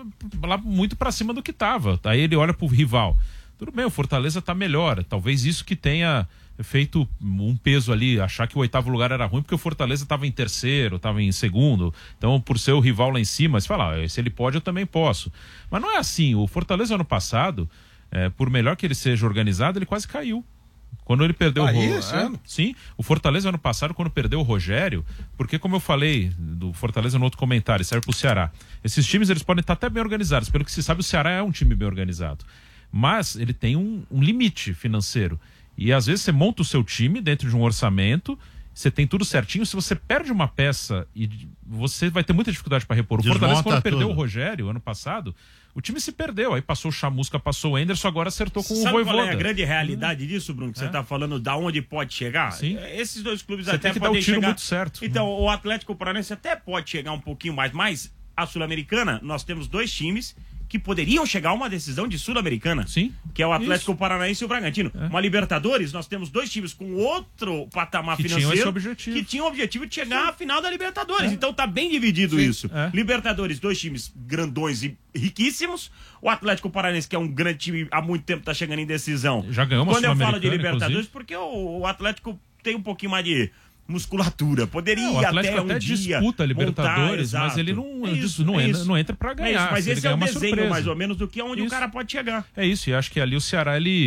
lá muito para cima do que tava. Aí ele olha pro rival. Tudo bem, o Fortaleza tá melhor. Talvez isso que tenha feito um peso ali, achar que o oitavo lugar era ruim, porque o Fortaleza estava em terceiro, estava em segundo. Então, por ser o rival lá em cima, você fala, ah, se ele pode, eu também posso. Mas não é assim. O Fortaleza ano passado, é, por melhor que ele seja organizado, ele quase caiu. Quando ele perdeu Aí, o Ro- esse é, ano? Sim, o Fortaleza ano passado, quando perdeu o Rogério, porque como eu falei do Fortaleza no outro comentário, serve pro Ceará. Esses times eles podem estar até bem organizados. Pelo que se sabe, o Ceará é um time bem organizado. Mas ele tem um, um limite financeiro. E às vezes você monta o seu time dentro de um orçamento, você tem tudo certinho. Se você perde uma peça, e você vai ter muita dificuldade para repor. O Desmonta Fortaleza, quando tudo. perdeu o Rogério ano passado, o time se perdeu. Aí passou o Chamusca, passou o Enderson, agora acertou com Sabe o Voivoda. qual é a grande realidade disso, Bruno? Que você tá falando da onde pode chegar? Sim. Esses dois clubes Você até tem que dar podem o tiro chegar. muito certo. Então, o Atlético Paranaense até pode chegar um pouquinho mais, mas a Sul-Americana, nós temos dois times que poderiam chegar a uma decisão de Sul-Americana. Sim. Que é o Atlético Isso. Paranaense e o Bragantino. Uma Libertadores, nós temos dois times com outro patamar Que tinham financeiro esse objetivo. que tinham o objetivo de chegar à final da Libertadores. Então tá bem dividido isso. É. Libertadores, dois times grandões e riquíssimos. O Atlético Paranaense, que é um grande time, há muito tempo tá chegando em decisão. Já ganhou uma Quando eu falo de Sul-Americana, Libertadores, inclusive. porque o, o Atlético tem um pouquinho mais de musculatura. Poderia É, o Atlético até um até dia disputa a Libertadores, montar, mas exato. ele não, É isso, não, é entra, isso. não entra pra É ganhar. isso, mas Se ele esse é ganhar o uma desenho, surpresa. mais ou menos, do que onde o Isso. cara pode chegar. É isso, e acho que ali o Ceará, ele,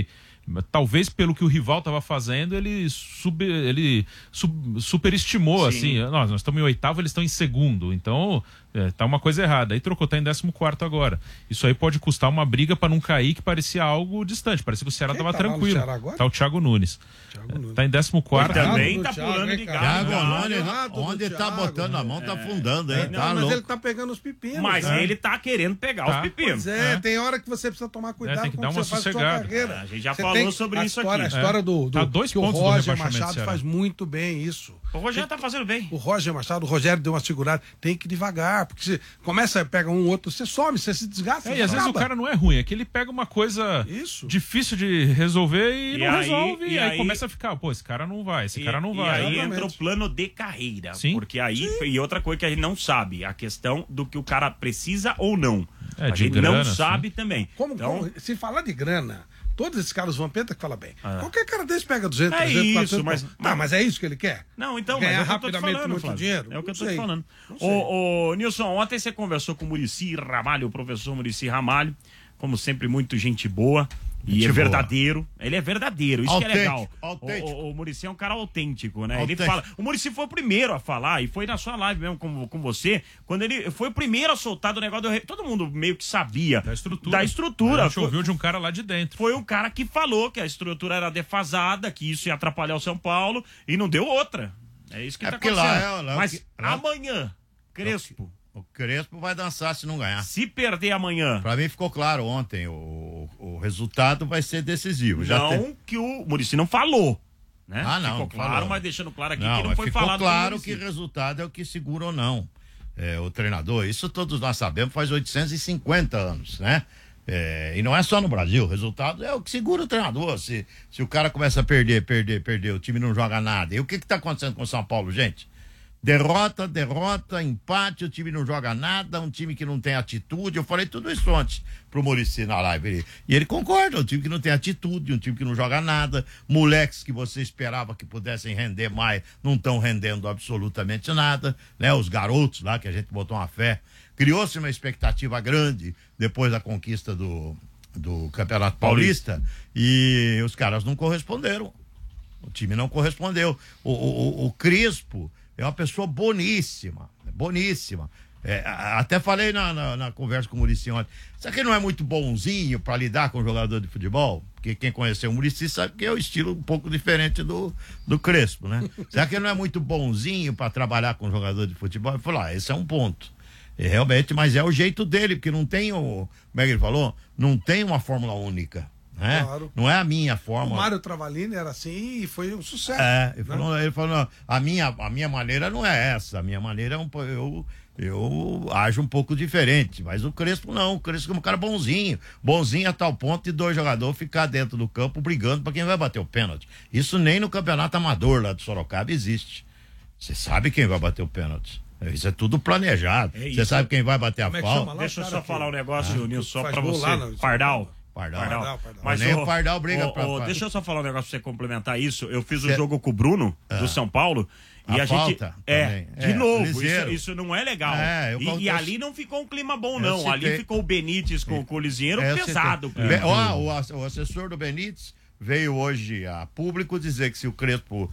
Talvez pelo que o rival estava fazendo, ele, sub, ele sub, superestimou, Sim. assim, nós, nós estamos em oitavo, eles estão em segundo, então é, tá uma coisa errada. Aí trocou, tá em décimo quarto agora. Isso aí pode custar uma briga para não cair, que parecia algo distante, parecia que o Ceará estava tá tranquilo. Tá o Thiago Nunes. Thiago Nunes. Tá em décimo quarto. Ele também tá pulando de Thiago galo. Nunes, onde tá botando a mão, tá afundando, hein? É, tá não, mas louco. ele tá pegando os pepinos. Mas né? ele tá querendo pegar Tá. os pepinos. Pois é, É. tem hora que você precisa tomar cuidado É, tem que quando dar uma você faz a sua sossegada. carreira. É, a gente já Você falou tem- sobre a isso história, aqui. A história É. do, do Tá dois que o pontos do Roger rebaixamento do Machado Ceará. faz muito bem isso. O Rogério tá fazendo bem. O Roger Machado, o Rogério deu uma segurada, tem que ir devagar, porque você começa, pega um outro, você some, você se desgasta. É, você e às vezes o acaba. cara não é ruim, é que ele pega uma coisa Isso. difícil de resolver e, E não aí- resolve. e E aí, aí- começa a ficar, pô, esse cara não vai, esse E- cara não e vai. aí Exatamente. entra o plano de carreira. Sim. Porque aí, e outra coisa que a gente não sabe, a questão do que o cara precisa ou não. É, a de gente grana, não sim. sabe também. Como, então, como- se falar de grana, todos esses caras, o Vampeta que fala bem. É. Qualquer cara desse pega duzentos, É trezentos, isso, quatrocentos. mas- Tá, mas- mas é isso que ele quer? Não, então, Ganhar mas é o que eu tô te rapidamente falando, muito Flávio. dinheiro? É o que eu tô Não te sei. falando. Não sei. Ô, ô, Nilson, ontem você conversou com o Muricy Ramalho, o professor Muricy Ramalho, como sempre, muito gente boa. E Gente é boa. verdadeiro. Ele é verdadeiro, isso que é Autêntico, legal. autêntico. O, o, o Muricy é um cara autêntico, né? Ele Autêntico. fala. O Muricy foi o primeiro a falar, e foi na sua live mesmo com, com você, quando ele foi o primeiro a soltar do negócio do. re- Todo mundo meio que sabia. Da estrutura. Da estrutura. A gente Foi- ouviu de um cara lá de dentro. foi o cara que falou que a estrutura era defasada, que isso ia atrapalhar o São Paulo, e não deu outra. É isso que É tá porque lá acontecendo. é- lá é o Mas que- lá- amanhã, Crespo, O Crespo vai dançar se não ganhar. se perder amanhã, Pra mim ficou claro ontem, o, o resultado vai ser decisivo. Já não tem- que o Muricy não falou. Né? Ah, não, Ficou não claro, falou. mas deixando claro aqui Não, que não mas foi ficou falado. claro pelo que Muricy. resultado é o que segura ou não. É, o treinador, isso todos nós sabemos, faz oitocentos e cinquenta anos, né? É, e não é só no Brasil, o resultado é o que segura o treinador. Se, se o cara começa a perder, perder, perder, o time não joga nada. E o que que tá acontecendo com o São Paulo, gente? Derrota, derrota, empate, o time não joga nada, um time que não tem atitude. Eu falei tudo isso ontem pro Muricy na live. Ele, e ele concorda, um time que não tem atitude, um time que não joga nada, moleques que você esperava que pudessem render mais, não estão rendendo absolutamente nada, né? Os garotos lá que a gente botou uma fé. Criou-se uma expectativa grande depois da conquista do, do Campeonato Paulista, e os caras não corresponderam. O time não correspondeu. O, o, o Crespo é uma pessoa boníssima, boníssima. É, a- até falei na, na, na conversa com o Muricy ontem. Será que ele não é muito bonzinho para lidar com jogador de futebol? Porque quem conheceu o Muricy sabe que é o estilo um pouco diferente do, do Crespo, né? Será que ele não é muito bonzinho para trabalhar com jogador de futebol? Ele falou, ah, esse é um ponto. E realmente, mas é o jeito dele, porque não tem o. Como é que ele falou? Não tem uma fórmula única. Né? Claro. Não é a minha O fórmula. Mário Travalini era assim e foi um sucesso. É, ele né? falou, ele falou não, a, minha, a minha maneira não é essa, a minha maneira é um po- eu, eu ajo um pouco diferente, mas o Crespo não, o Crespo é um cara bonzinho, bonzinho a tal ponto de dois jogadores ficar dentro do campo brigando para quem vai bater o pênalti. Isso nem no campeonato amador lá de Sorocaba existe. Você sabe quem vai bater o pênalti. Isso é tudo planejado. É Você isso. sabe quem vai bater a Como é que chama falta. lá? Deixa eu Cara só que- falar um negócio, Ah, Nilson, que só faz pra gol você. lá no- Pardal. Pardal. Pardal, Pardal. Mas Nem ô, o Pardal briga ô, pra- ô, pra- Deixa eu só falar um negócio pra você complementar isso. Eu fiz o Cê- jogo com o Bruno, do São Paulo, e A a, gente. falta É, também. de É, novo, isso, ligeiro. isso não é legal. É, eu e, conto- e ali não ficou um clima bom, Eu não. citei- Ali ficou o Benítez com, com o Lisieiro É, eu pesado. citei. o clima. Be- ó, o, ass- o assessor do Benítez veio hoje a público dizer que se o Crespo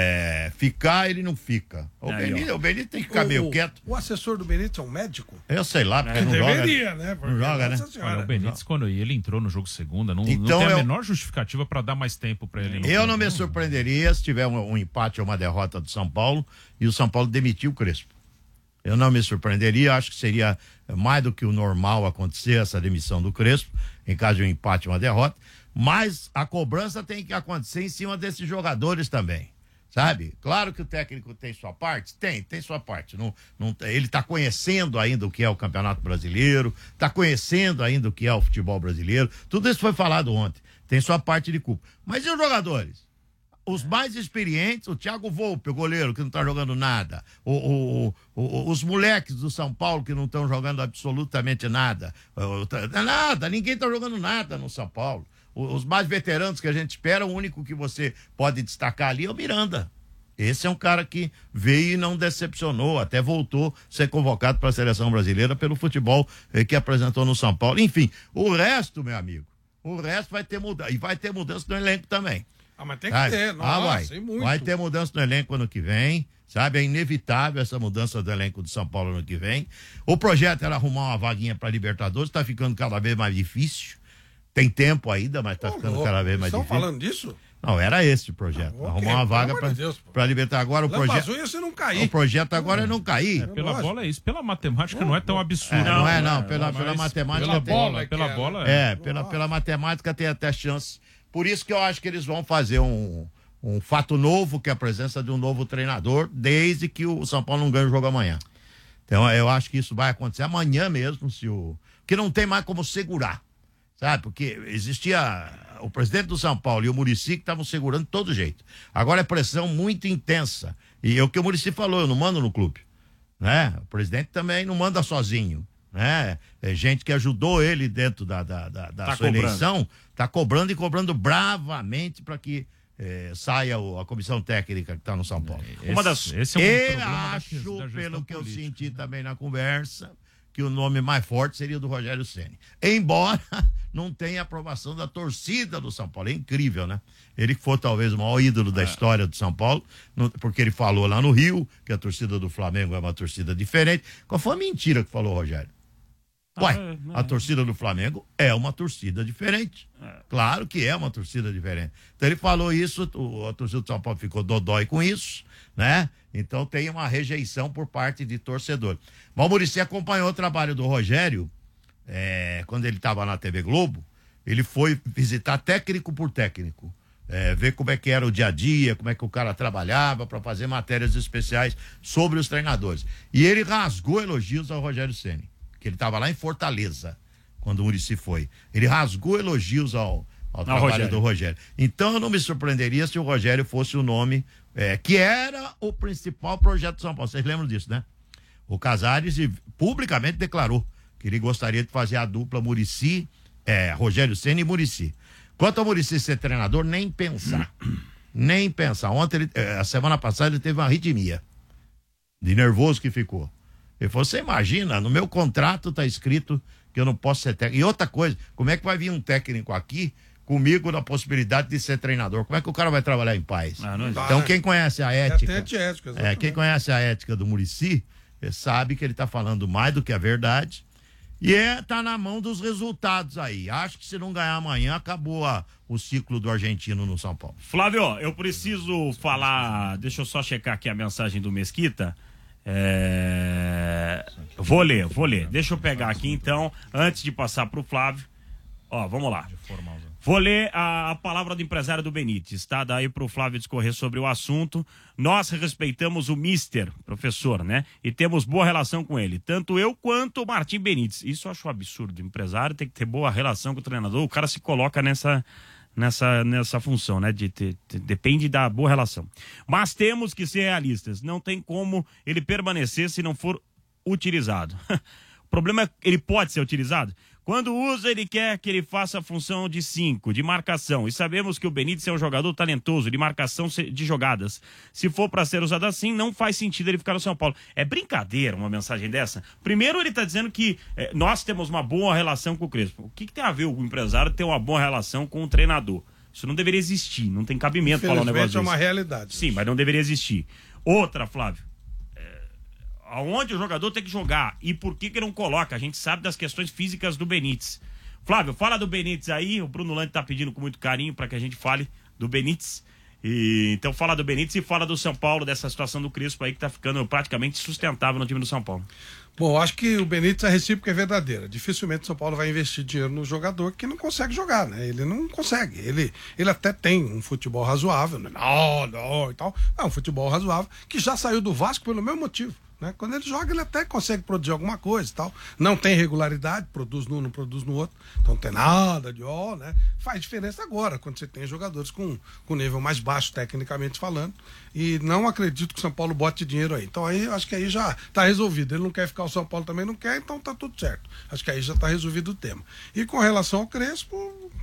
é, ficar, ele não fica. O, Aí, Benítez, ó. o Benítez tem que ficar meio o, quieto. o assessor do Benítez é um médico? Eu sei lá, porque É, não Deveria, joga. né? Porque, Não joga, né? nossa senhora. Olha, o Benítez, quando ele entrou no jogo segunda, não, Então não tem a eu- menor justificativa para dar mais tempo para ele. no Eu campo. não me surpreenderia se tiver um, um empate ou uma derrota do São Paulo e o São Paulo demitir o Crespo. Eu não me surpreenderia, acho que seria mais do que o normal acontecer essa demissão do Crespo, em caso de um empate ou uma derrota, mas a cobrança tem que acontecer em cima desses jogadores também, sabe? Claro que o técnico tem sua parte, tem, tem sua parte. Não, não, ele está conhecendo ainda o que é o Campeonato Brasileiro, está conhecendo ainda o que é o futebol brasileiro, tudo isso foi falado ontem, tem sua parte de culpa. Mas e os jogadores? Os mais experientes, o Thiago Volpe, o goleiro, que não tá jogando nada. O, o- o- o- os moleques do São Paulo, que não estão jogando absolutamente nada. O- tá- Nada, ninguém tá jogando nada no São Paulo. O- Os mais veteranos que a gente espera, o único que você pode destacar ali é o Miranda. Esse é um cara que veio e não decepcionou, até voltou a ser convocado para a seleção brasileira pelo futebol eh, que apresentou no São Paulo. Enfim, o resto, meu amigo, O resto vai ter mudança. E vai ter mudança no elenco também. Ah, mas tem que sabe? ter, nossa, ah, vai. e muito. Vai ter mudança no elenco ano que vem, sabe? É inevitável essa mudança do elenco de São Paulo ano que vem. O projeto era arrumar uma vaguinha para Libertadores, tá ficando cada vez mais difícil. Tem tempo ainda, mas tá Ô, ficando louco, cada vez mais estão difícil. falando disso? Não, era esse o projeto. Não, arrumar ok, uma vaga pelo amor de Deus, pô. para Libertadores. Agora o Lampa projeto. azul ia você não cair. O projeto agora é não cair. Pela Lógico. bola é isso. Pela matemática não é tão absurdo. É, não é, não. né? Pela, Mas pela matemática Pela tem. bola, pela que é, bola É, pela, pela matemática tem até chance. Por isso que eu acho que eles vão fazer um, um fato novo, que é a presença de um novo treinador, desde que o São Paulo não ganhe o jogo amanhã. Então eu acho que isso vai acontecer amanhã mesmo, se o. Porque não tem mais como segurar. Sabe? Porque existia o presidente do São Paulo e o Muricy que estavam segurando de todo jeito. Agora é pressão muito intensa. E é o que o Muricy falou, eu não mando no clube. Né? O presidente também não manda sozinho. Né? É gente que ajudou ele dentro da, da, da, da Tá sua cobrando. eleição, está cobrando e cobrando bravamente para que eh, saia o- a comissão técnica que está no São Paulo. Esse, Uma das- esse é um Eu problema da- acho, da gestão pelo que eu política. senti também na conversa, que o nome mais forte seria o do Rogério Ceni. Embora não tenha aprovação da torcida do São Paulo. É incrível, né? Ele que foi talvez o maior ídolo da história do São Paulo, no- porque ele falou lá no Rio que a torcida do Flamengo é uma torcida diferente. Qual foi a mentira que falou o Rogério? Ué, é, a torcida do Flamengo é uma torcida diferente. Claro que é uma torcida diferente. Então ele falou isso, o- a torcida do São Paulo ficou dodói com isso, né? Então tem uma rejeição por parte de torcedor. Mas o Muricy acompanhou o trabalho do Rogério, é, quando ele estava na T V Globo, ele foi visitar técnico por técnico. É, ver como é que era o dia a dia, como é que o cara trabalhava para fazer matérias especiais sobre os treinadores. E ele rasgou elogios ao Rogério Ceni, que ele estava lá em Fortaleza, quando o Muricy foi. Ele rasgou elogios ao, ao trabalho Rogério. do Rogério. Então eu não me surpreenderia se o Rogério fosse o nome, é, que era o principal projeto do São Paulo. Vocês lembram disso, né? O Casares publicamente declarou que ele gostaria de fazer a dupla Muricy, é, Rogério Ceni e Muricy. Quanto ao Muricy ser treinador, nem pensar. Nem pensar. Ontem, ele, eh, a semana passada, ele teve uma arritmia. De nervoso que ficou. Ele falou, você imagina, no meu contrato tá escrito que eu não posso ser técnico. E outra coisa, como é que vai vir um técnico aqui comigo na possibilidade de ser treinador? Como é que o cara vai trabalhar em paz? Ah, não existe. Então quem conhece a É ética... até antiético, É, exatamente. quem conhece a ética do Muricy eh, sabe que ele está falando mais do que a verdade. E é, tá na mão dos resultados aí. Acho que se não ganhar amanhã, acabou a, o ciclo do argentino no São Paulo. Flávio, eu preciso falar. Deixa eu só checar aqui a mensagem do Mesquita. É... Vou ler, vou ler. Deixa eu pegar aqui então, antes de passar pro Flávio. Ó, vamos lá. Vou ler a, a palavra do empresário do Benítez, tá? Daí pro Flávio discorrer sobre o assunto. Nós respeitamos o mister, professor, né? E temos boa relação com ele. Tanto eu quanto o Martim Benítez. Isso eu acho um absurdo. O empresário tem que ter boa relação com o treinador. O cara se coloca nessa, nessa, nessa função, né? De ter, ter- depende da boa relação. Mas temos que ser realistas. Não tem como ele permanecer se não for utilizado. O problema é que ele pode ser utilizado. Quando usa, ele quer que ele faça a função de cinco, de marcação. E sabemos que o Benítez é um jogador talentoso, de marcação de jogadas. Se for para ser usado assim, não faz sentido ele ficar no São Paulo. É brincadeira uma mensagem dessa? Primeiro, ele está dizendo que eh, nós temos uma boa relação com o Crespo. O que, que tem a ver o empresário ter uma boa relação com o treinador? Isso não deveria existir, não tem cabimento falar um negócio Infelizmente é uma desse. realidade. Sim, mas não deveria existir. Outra, Flávio. Aonde o jogador tem que jogar e por que que não coloca? A gente sabe das questões físicas do Benítez. Flávio, fala do Benítez aí. O Bruno Lante tá pedindo com muito carinho para que a gente fale do Benítez. E, então fala do Benítez e fala do São Paulo, dessa situação do Crespo aí que tá ficando praticamente sustentável no time do São Paulo. Bom, acho que o Benítez, a recíproca é verdadeira. Dificilmente o São Paulo vai investir dinheiro no jogador que não consegue jogar, né? Ele não consegue. Ele, ele até tem um futebol razoável, né? Não, não e tal. É um futebol razoável que já saiu do Vasco pelo mesmo motivo. Né? Quando ele joga, ele até consegue produzir alguma coisa e tal. Não tem regularidade, produz num, não produz no outro. Então não tem nada de ó, né? Faz diferença agora, quando você tem jogadores com, com nível mais baixo, tecnicamente falando. E não acredito que o São Paulo bote dinheiro aí. Então aí, acho que aí já tá resolvido. Ele não quer ficar, o São Paulo também não quer, então tá tudo certo. Acho que aí já tá resolvido o tema. E com relação ao Crespo,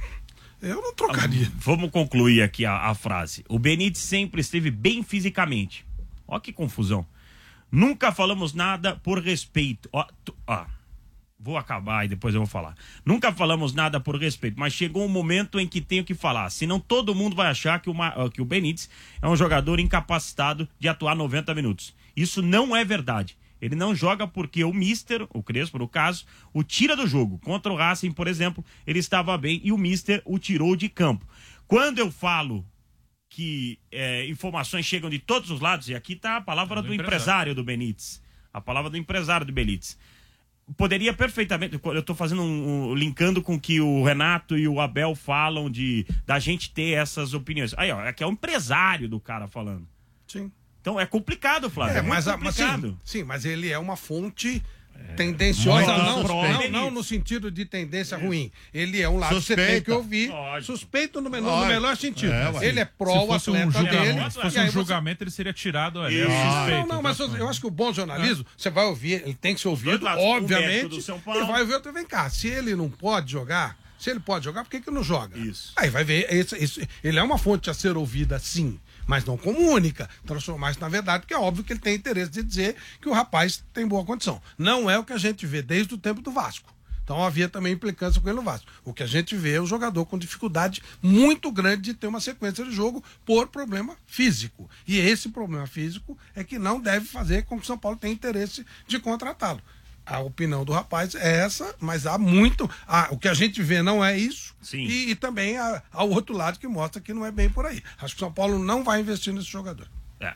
eu não trocaria. Vamos concluir aqui a, a frase. O Benítez sempre esteve bem fisicamente. Ó que confusão. Nunca falamos nada por respeito. Ó, tu, ó. Vou acabar e depois eu vou falar. Nunca falamos nada por respeito, mas chegou um momento em que tenho que falar. Senão todo mundo vai achar que, uma, que o Benítez é um jogador incapacitado de atuar noventa minutos. Isso não é verdade. Ele não joga porque o Mister, o Crespo no caso, o tira do jogo. Contra o Racing, por exemplo, ele estava bem e o Mister o tirou de campo. Quando eu falo que é, informações chegam de todos os lados, e aqui está a palavra é do, do empresário. empresário do Benítez. A palavra do empresário do Benítez. Poderia perfeitamente, eu estou fazendo um, um, linkando com o que o Renato e o Abel falam de da gente ter essas opiniões. Aí, ó, aqui é o empresário do cara falando. Sim. Então é complicado, Flávio. É, é mas, complicado. Mas, sim, sim, mas ele é uma fonte tendenciosa, não, não, não no sentido de tendência é. ruim. Ele é um lado Suspeita. que você tem que ouvir. Lógico. Suspeito no, no melhor sentido. É, ele é pró se o atleta um julgamento, dele. Se fosse um julgamento, você... ele seria tirado ali. Isso. É suspeito, não, não, mas tá? eu acho que o bom jornalismo, é. você vai ouvir, ele tem que ser ouvido, obviamente. Ele vai ouvir outro, vem cá, se ele não pode jogar, se ele pode jogar, por que que não joga? Isso. Aí vai ver, esse, esse, ele é uma fonte a ser ouvida, sim, mas não como única, transformar isso na verdade, porque é óbvio que ele tem interesse de dizer que o rapaz tem boa condição. Não é o que a gente vê desde o tempo do Vasco. Então havia também implicância com ele no Vasco. O que a gente vê é o jogador com dificuldade muito grande de ter uma sequência de jogo por problema físico. E esse problema físico é que não deve fazer com que o São Paulo tenha interesse de contratá-lo. A opinião do rapaz é essa, mas há muito. Há, o que a gente vê não é isso. Sim. E, e também há, há o outro lado que mostra que não é bem por aí. Acho que o São Paulo não vai investir nesse jogador. É.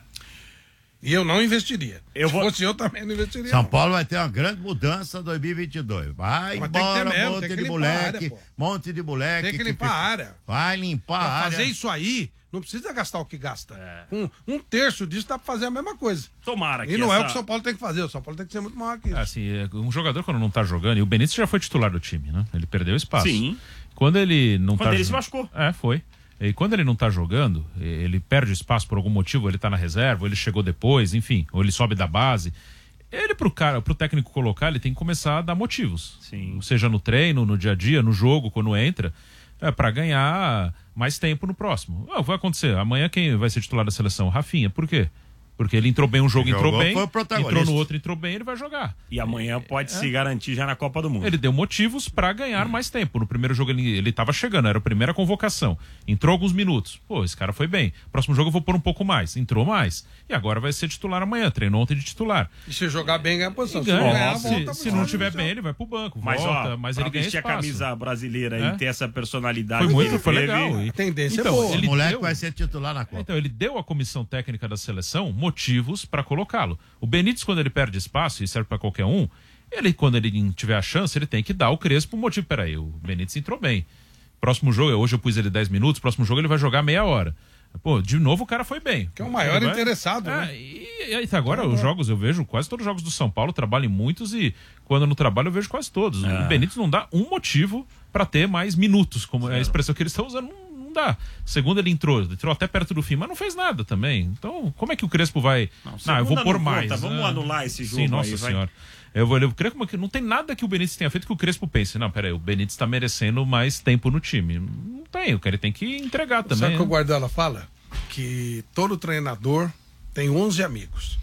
E eu não investiria. Eu Se vou... fosse eu, também não investiria. São não. Paulo vai ter uma grande mudança em dois mil e vinte e dois. Vai Mas embora, mesmo, monte de limpar moleque, a área, monte de moleque. Tem que limpar fica... a área. Vai limpar Pra a área. fazer isso aí, não precisa gastar o que gasta. É. Um, um terço disso dá pra fazer a mesma coisa. Tomara que E não essa... é o que o São Paulo tem que fazer. O São Paulo tem que ser muito maior que isso. Assim, um jogador quando não tá jogando, e o Benítez já foi titular do time, né? Ele perdeu espaço. Sim. Quando ele não Quando tá ele se machucou. É, foi. E quando ele não tá jogando, ele perde espaço por algum motivo, ele tá na reserva, ou ele chegou depois, enfim, ou ele sobe da base. Ele, pro cara, pro técnico colocar, ele tem que começar a dar motivos. Sim. Seja no treino, no dia a dia, no jogo, quando entra, é, para ganhar mais tempo no próximo. Ah, vai acontecer. Amanhã quem vai ser titular da seleção? Rafinha. Por quê? Porque ele entrou bem um jogo, entrou bem, entrou no outro, entrou bem, ele vai jogar. E amanhã pode é. se garantir já na Copa do Mundo. Ele deu motivos para ganhar mais tempo. No primeiro jogo ele, ele tava chegando, era a primeira convocação. Entrou alguns minutos. Pô, esse cara foi bem. Próximo jogo eu vou pôr um pouco mais. Entrou mais. E agora vai ser titular amanhã. Treinou ontem de titular. E se jogar bem, ganha a posição. Se, ganha, se, ganhar, se, volta se não tiver bem, ele vai pro banco. Mas, volta, ó, mas ele ganha espaço. a camisa brasileira é? e ter essa personalidade. Foi muito, que foi teve, legal. A tendência então, é boa. O moleque deu... vai ser titular na Copa. Então, ele deu à comissão técnica da seleção motivos para colocá-lo. O Benítez, quando ele perde espaço, e serve para qualquer um, ele, quando ele tiver a chance, ele tem que dar ao Crespo um motivo. Peraí, o Benítez entrou bem. Próximo jogo, hoje eu pus ele dez minutos, próximo jogo ele vai jogar meia hora. Pô, de novo o cara foi bem. Que é o maior vai... interessado, é, né? E, e agora os jogos eu vejo, quase todos os jogos do São Paulo, trabalho em muitos e quando não trabalho eu vejo quase todos. É. O Benítez não dá um motivo para ter mais minutos, como é a expressão que eles estão usando. Não, não dá. Segundo ele entrou, entrou até perto do fim, mas não fez nada também. Então, como é que o Crespo vai... Não, não eu vou pôr mais. Conta, vamos ah, anular esse jogo sim, nossa aí, senhora. Vai. Eu vou eu creio que não tem nada que o Benítez tenha feito que o Crespo pense. Não, peraí, o Benítez tá merecendo mais tempo no time. Não tem, o cara tem que entregar também. Sabe o que né? o Guardiola fala? Que todo treinador tem onze amigos.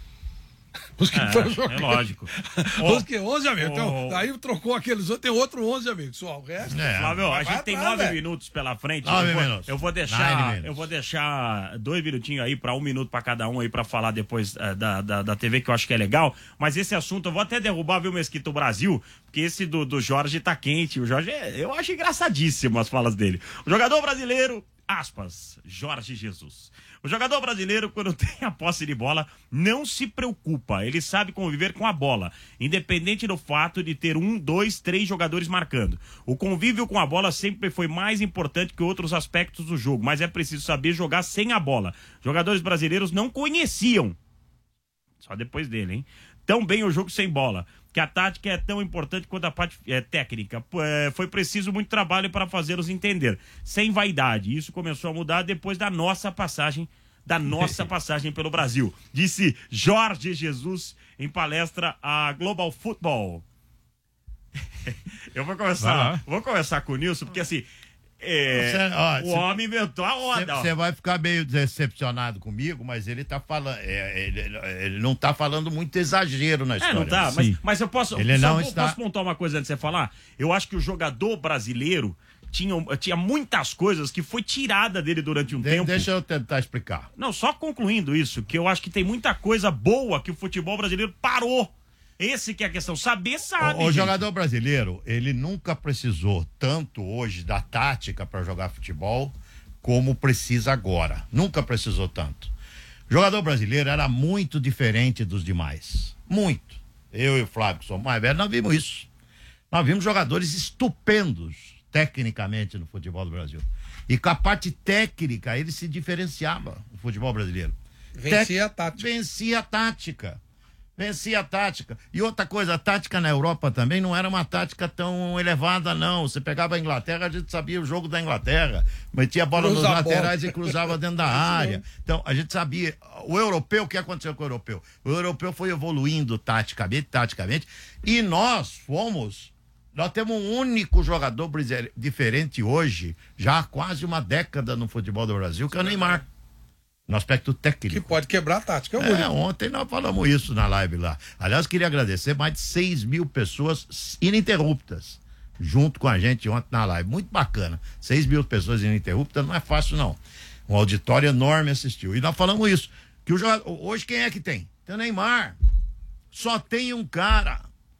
Os que é, estão jogando. É lógico. Os que onze amigos. Então, oh, aí trocou aqueles outros, tem outro onze amigos. Só o resto. É, Flávio, a gente tem atrás, nove véio. minutos pela frente. Nove eu, vou, minutos. eu vou deixar, eu vou deixar dois minutinhos aí para um minuto para cada um aí para falar depois uh, da, da, da T V, que eu acho que é legal. Mas esse assunto eu vou até derrubar, viu, Mesquita, o Brasil, porque esse do, do Jorge tá quente. O Jorge, é, eu acho engraçadíssimo as falas dele. O jogador brasileiro, aspas, Jorge Jesus. O jogador brasileiro, quando tem a posse de bola, não se preocupa. Ele sabe conviver com a bola, independente do fato de ter um, dois, três jogadores marcando. O convívio com a bola sempre foi mais importante que outros aspectos do jogo, mas é preciso saber jogar sem a bola. Jogadores brasileiros não conheciam, só depois dele, hein? Tão bem o jogo sem bola, que a tática é tão importante quanto a parte é, técnica. É, foi preciso muito trabalho para fazê-los entender, sem vaidade. Isso começou a mudar depois da nossa passagem, da nossa passagem pelo Brasil, disse Jorge Jesus em palestra à Global Football. Eu vou começar, vou começar com o Nilson, porque assim, É, Cê, ó, o cê, homem inventou a onda. Você vai ficar meio decepcionado comigo, mas ele tá falando. É, ele, ele não tá falando muito exagero na história. É, não tá, mas, mas eu posso. Ele só não vou, está... posso pontuar uma coisa antes de você falar? Eu acho que o jogador brasileiro tinha, tinha muitas coisas que foi tirada dele durante um de, tempo. Deixa eu tentar explicar. Não, só concluindo isso, que eu acho que tem muita coisa boa que o futebol brasileiro parou. Esse que é a questão. Saber sabe. O, o jogador brasileiro, ele nunca precisou tanto hoje da tática para jogar futebol como precisa agora. Nunca precisou tanto. O jogador brasileiro era muito diferente dos demais. Muito. Eu e o Flávio, que somos mais velhos, nós vimos isso. Nós vimos jogadores estupendos, tecnicamente, no futebol do Brasil. E com a parte técnica, ele se diferenciava, o futebol brasileiro. Vencia a tática. Vencia a tática. Vencia a tática. E outra coisa, a tática na Europa também não era uma tática tão elevada, não. Você pegava a Inglaterra, a gente sabia o jogo da Inglaterra, metia a bola Cruza nos a laterais bola. e cruzava dentro da área. Então, a gente sabia. O europeu, o que aconteceu com o europeu? O europeu foi evoluindo taticamente, taticamente, e nós fomos. Nós temos um único jogador diferente hoje, já há quase uma década no futebol do Brasil, que é o Neymar. No aspecto técnico. Que pode quebrar a tática. É, é, ontem nós falamos isso na live lá. Aliás, queria agradecer mais de seis mil pessoas ininterruptas junto com a gente ontem na live. Muito bacana. seis mil pessoas ininterruptas não é fácil, não. Um auditório enorme assistiu. E nós falamos isso. Que o jogador, hoje quem é que tem? Tem o Neymar. Só tem um cara.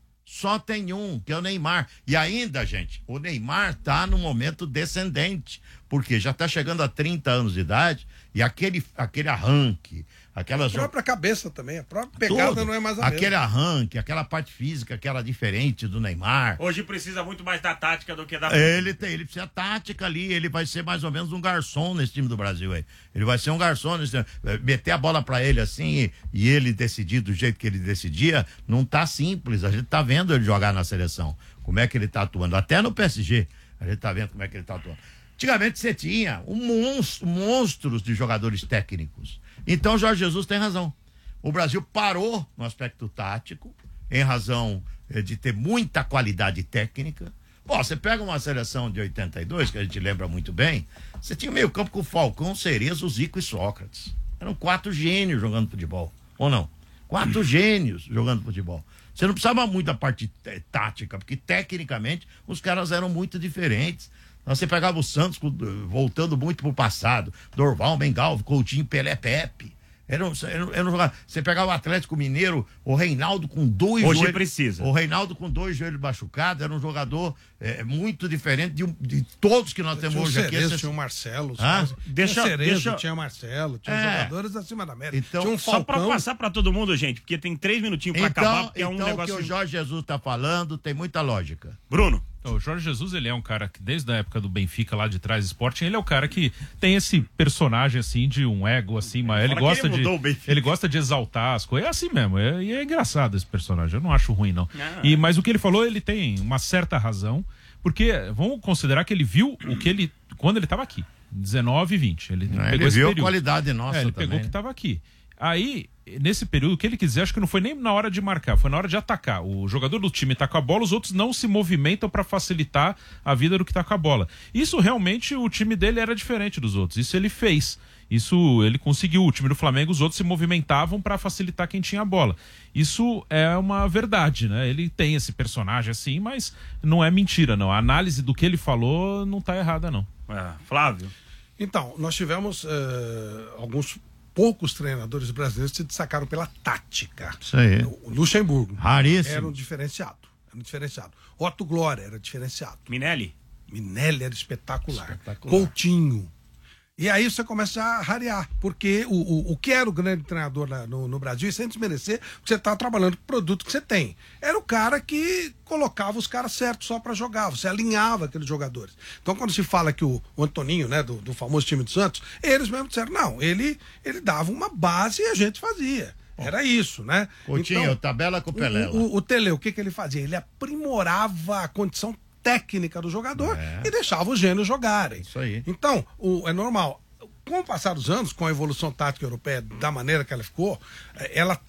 Só tem um, que é o Neymar. E ainda, gente, o Neymar tá no momento descendente. Porque já tá chegando a trinta anos de idade. E aquele, aquele arranque, aquelas... A própria cabeça também, a própria pegada Tudo. não é mais a Aquele mesma. arranque, aquela parte física que era diferente do Neymar. Hoje precisa muito mais da tática do que da... Ele tem, ele precisa tática ali, ele vai ser mais ou menos um garçom nesse time do Brasil aí. Ele vai ser um garçom nesse time. Meter a bola pra ele assim e, e ele decidir do jeito que ele decidia, não tá simples. A gente tá vendo ele jogar na seleção, como é que ele tá atuando. Até no P S G, a gente tá vendo como é que ele tá atuando. Antigamente você tinha um monstro, monstros de jogadores técnicos. Então Jorge Jesus tem razão. O Brasil parou no aspecto tático, em razão eh, de ter muita qualidade técnica. Pô, você pega uma seleção de oitenta e dois, que a gente lembra muito bem, você tinha meio campo com Falcão, Cerezo, Zico e Sócrates. Eram quatro gênios jogando futebol, ou não? Quatro gênios jogando futebol. Você não precisava muito da parte eh, tática, porque tecnicamente os caras eram muito diferentes. Você pegava o Santos voltando muito pro passado. Dorval, Mengalvo, Coutinho, Pelé, Pepe. Era um, era, um, era um jogador. Você pegava o Atlético Mineiro, o Reinaldo com dois Hoje joelhos. precisa. O Reinaldo com dois joelhos machucados. Era um jogador é, muito diferente de, de todos que nós temos Tinha o hoje Cerezo, aqui. tinha o Marcelo. Ah? Tinha Deixa- o Cerezo, deixa- tinha o Marcelo. Tinha É. jogadores acima da média. Então, tinha um Só pra Falcão. passar pra todo mundo, gente, porque tem três minutinhos pra acabar, Então, porque é um então o negócio... que o Jorge Jesus tá falando tem muita lógica. Bruno, O Jorge Jesus, ele é um cara que, desde a época do Benfica, lá de trás, Sporting, ele é o cara que tem esse personagem, assim, de um ego, assim, mas ele Fala que gosta ele de... mudou o Benfica. Ele gosta de exaltar as coisas. É assim mesmo, é, e é engraçado esse personagem, eu não acho ruim, não. Ah. E, mas o que ele falou, ele tem uma certa razão, porque vamos considerar que ele viu o que ele... Quando ele estava aqui, dezenove e vinte. Ele, Ele pegou esse viu a período. qualidade nossa É, ele também. pegou o que estava aqui. Aí, nesse período, o que ele quiser, acho que não foi nem na hora de marcar, foi na hora de atacar. O jogador do time tá com a bola, os outros não se movimentam para facilitar a vida do que tá com a bola. Isso realmente, o time dele era diferente dos outros. Isso ele fez. Isso ele conseguiu. O time do Flamengo, os outros se movimentavam para facilitar quem tinha a bola. Isso é uma verdade, né? Ele tem esse personagem assim, mas não é mentira, não. A análise do que ele falou não tá errada, não. é, Flávio. Então, nós tivemos eh, alguns poucos treinadores brasileiros que se destacaram pela tática. Isso aí. O Luxemburgo Raríssimo. era um diferenciado. Era um diferenciado. Otto Glória era diferenciado. Minelli. Minelli era espetacular. Espetacular. Coutinho. E aí você começa a rarear, porque o, o, o que era o grande treinador na- no, no Brasil, e sem desmerecer, porque você está trabalhando com o produto que você tem. Era o cara que colocava os caras certos só para jogar, você alinhava aqueles jogadores. Então, quando se fala que o, o Antoninho, né, do, do famoso time do Santos, eles mesmo disseram, não, ele, ele dava uma base e a gente fazia. Era isso, né? Coutinho, Então, tabela com o Pelé. lá. o, o, o Tele, o que, que ele fazia? Ele aprimorava a condição técnica do jogador É. e deixava os gênios jogarem. Isso aí. Então, o, é normal. Com o passar dos anos, com a evolução tática europeia da maneira que ela ficou, eh, ela até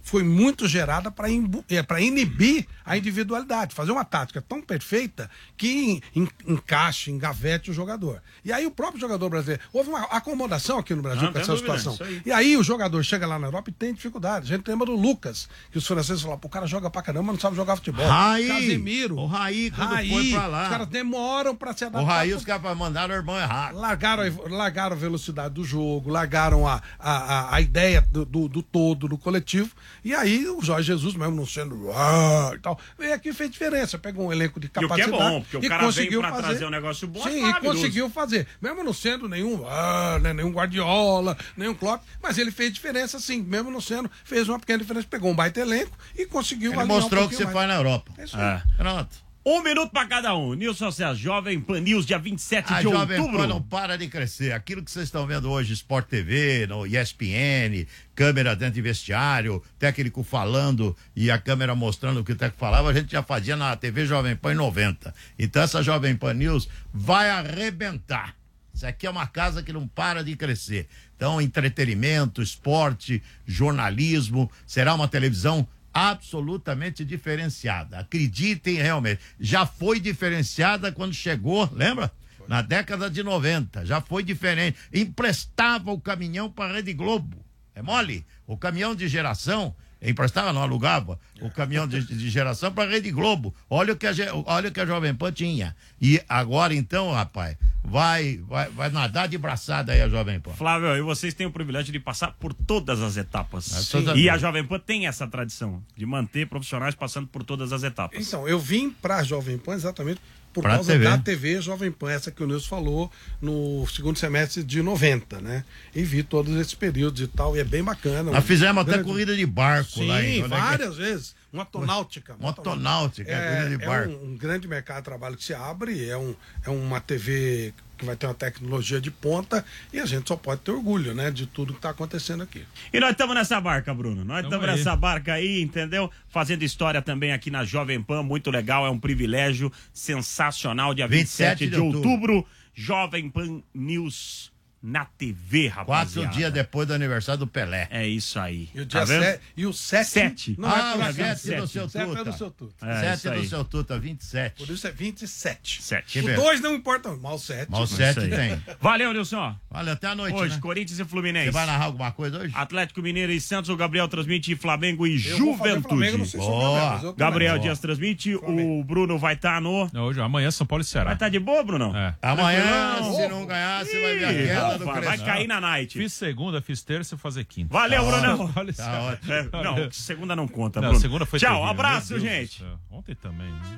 foi muito gerada para é, inibir a individualidade, fazer uma tática tão perfeita que en, encaixe, engavete o jogador. E aí o próprio jogador brasileiro, houve uma acomodação aqui no Brasil Não, com essa dúvida, situação. aí. E aí o jogador chega lá na Europa e tem dificuldade. A gente lembra do Lucas, que os franceses falaram, o cara joga pra caramba, mas não sabe jogar futebol. Raí, Casemiro. o Raí, quando Raí, foi pra lá. Os caras demoram pra se adaptar. O Raí, os caras mandaram o irmão errado. Largaram, a- largaram a velocidade do jogo, largaram a, a, a, a ideia do, do, do todo, do coletivo. E aí o Jorge Jesus, mesmo não sendo ah, e tal, veio aqui e fez diferença. Pegou um elenco de E o que é capacidade. bom, porque o e cara vem conseguiu pra fazer. trazer um negócio bom, é Sim, e maravilhoso. conseguiu fazer. Mesmo não sendo nenhum, ah, né, nenhum Guardiola, nenhum Klopp, mas ele fez diferença sim. Mesmo não sendo, fez uma pequena diferença. Pegou um baita elenco e conseguiu Ele alinhar um mostrou o que pouquinho você mais. faz na Europa. É isso aí. É. Pronto. Um minuto pra cada um. Nilson César, Jovem Pan News, dia vinte e sete A de Jovem outubro. Pan não para de crescer. Aquilo que vocês estão vendo hoje, Sport T V, no E S P N, câmera dentro de vestiário, técnico falando e a câmera mostrando o que o técnico falava, a gente já fazia na T V Jovem Pan em noventa. Então essa Jovem Pan News vai arrebentar. Isso aqui é uma casa que não para de crescer. Então, entretenimento, esporte, jornalismo, será uma televisão absolutamente diferenciada. Acreditem realmente. Já foi diferenciada quando chegou, lembra? Na década de noventa. Já foi diferente. Emprestava o caminhão para a Rede Globo. É mole? O caminhão de geração, emprestava, não alugava, o caminhão de, de geração para a Rede Globo. Olha o, que a, ge- olha o que a Jovem Pan tinha. E agora então, rapaz, vai, vai, vai nadar de braçada aí a Jovem Pan. Flávio, e vocês têm o privilégio de passar por todas as etapas. Sim. E a Jovem Pan tem essa tradição de manter profissionais passando por todas as etapas. Então, eu vim pra Jovem Pan exatamente por Pra causa T V. da T V Jovem Pan, essa que o Nilson falou no segundo semestre de noventa, né? E vi todos esses períodos e tal, e é bem bacana. Nós fizemos até Grande- corrida de barco Sim, lá em várias vezes. Motonáutica. Motonáutica, É, corrida de é barco. um, um grande mercado de trabalho que se abre, é, um, é uma T V que vai ter uma tecnologia de ponta e a gente só pode ter orgulho, né, de tudo que está acontecendo aqui. E nós estamos nessa barca, Bruno. Nós Tamo estamos aí. nessa barca aí, entendeu? Fazendo história também aqui na Jovem Pan. Muito legal, é um privilégio sensacional. Dia vinte e sete de outubro, Jovem Pan News na T V, rapaziada. Quatro dias depois do aniversário do Pelé. É isso aí. E o dia Tá vendo? sete, e o sete, Sete. não Ah, é o por sete acaso. do seu Sete é Tuta. do seu tuta. É, Sete isso do aí. seu Tuta, vinte e sete. Por isso é vinte e sete. Sete. Que O bem. dois não importa, mal sete. Mal Isso sete aí. tem. Valeu, Nilson. Olha, até a noite, Hoje, né? Corinthians e Você Fluminense. vai narrar alguma coisa hoje? Atlético Mineiro e Santos, o Gabriel transmite Flamengo e Eu vou fazer Flamengo, não Juventude. sei se eu Boa. Gabriel, mas eu também. Gabriel Boa. Dias transmite, o Bruno vai estar no... Não, hoje, amanhã São Paulo e Ceará. Vai estar de boa, Bruno? É. Amanhã, Tranquilão. se não ganhar, você vai ver a Ih, queda do rapaz, vai Crespo. cair na night. Fiz segunda, fiz terça e fazer quinta. Valeu, Brunão. Olha Tá só. ótimo. É, não, segunda não conta, Não, Bruno. segunda foi Tchau, terrível, abraço, meu Deus do gente. céu. Ontem também. né?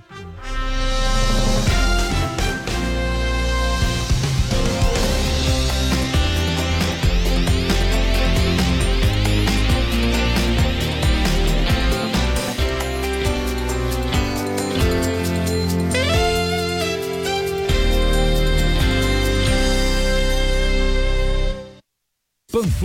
Panflix.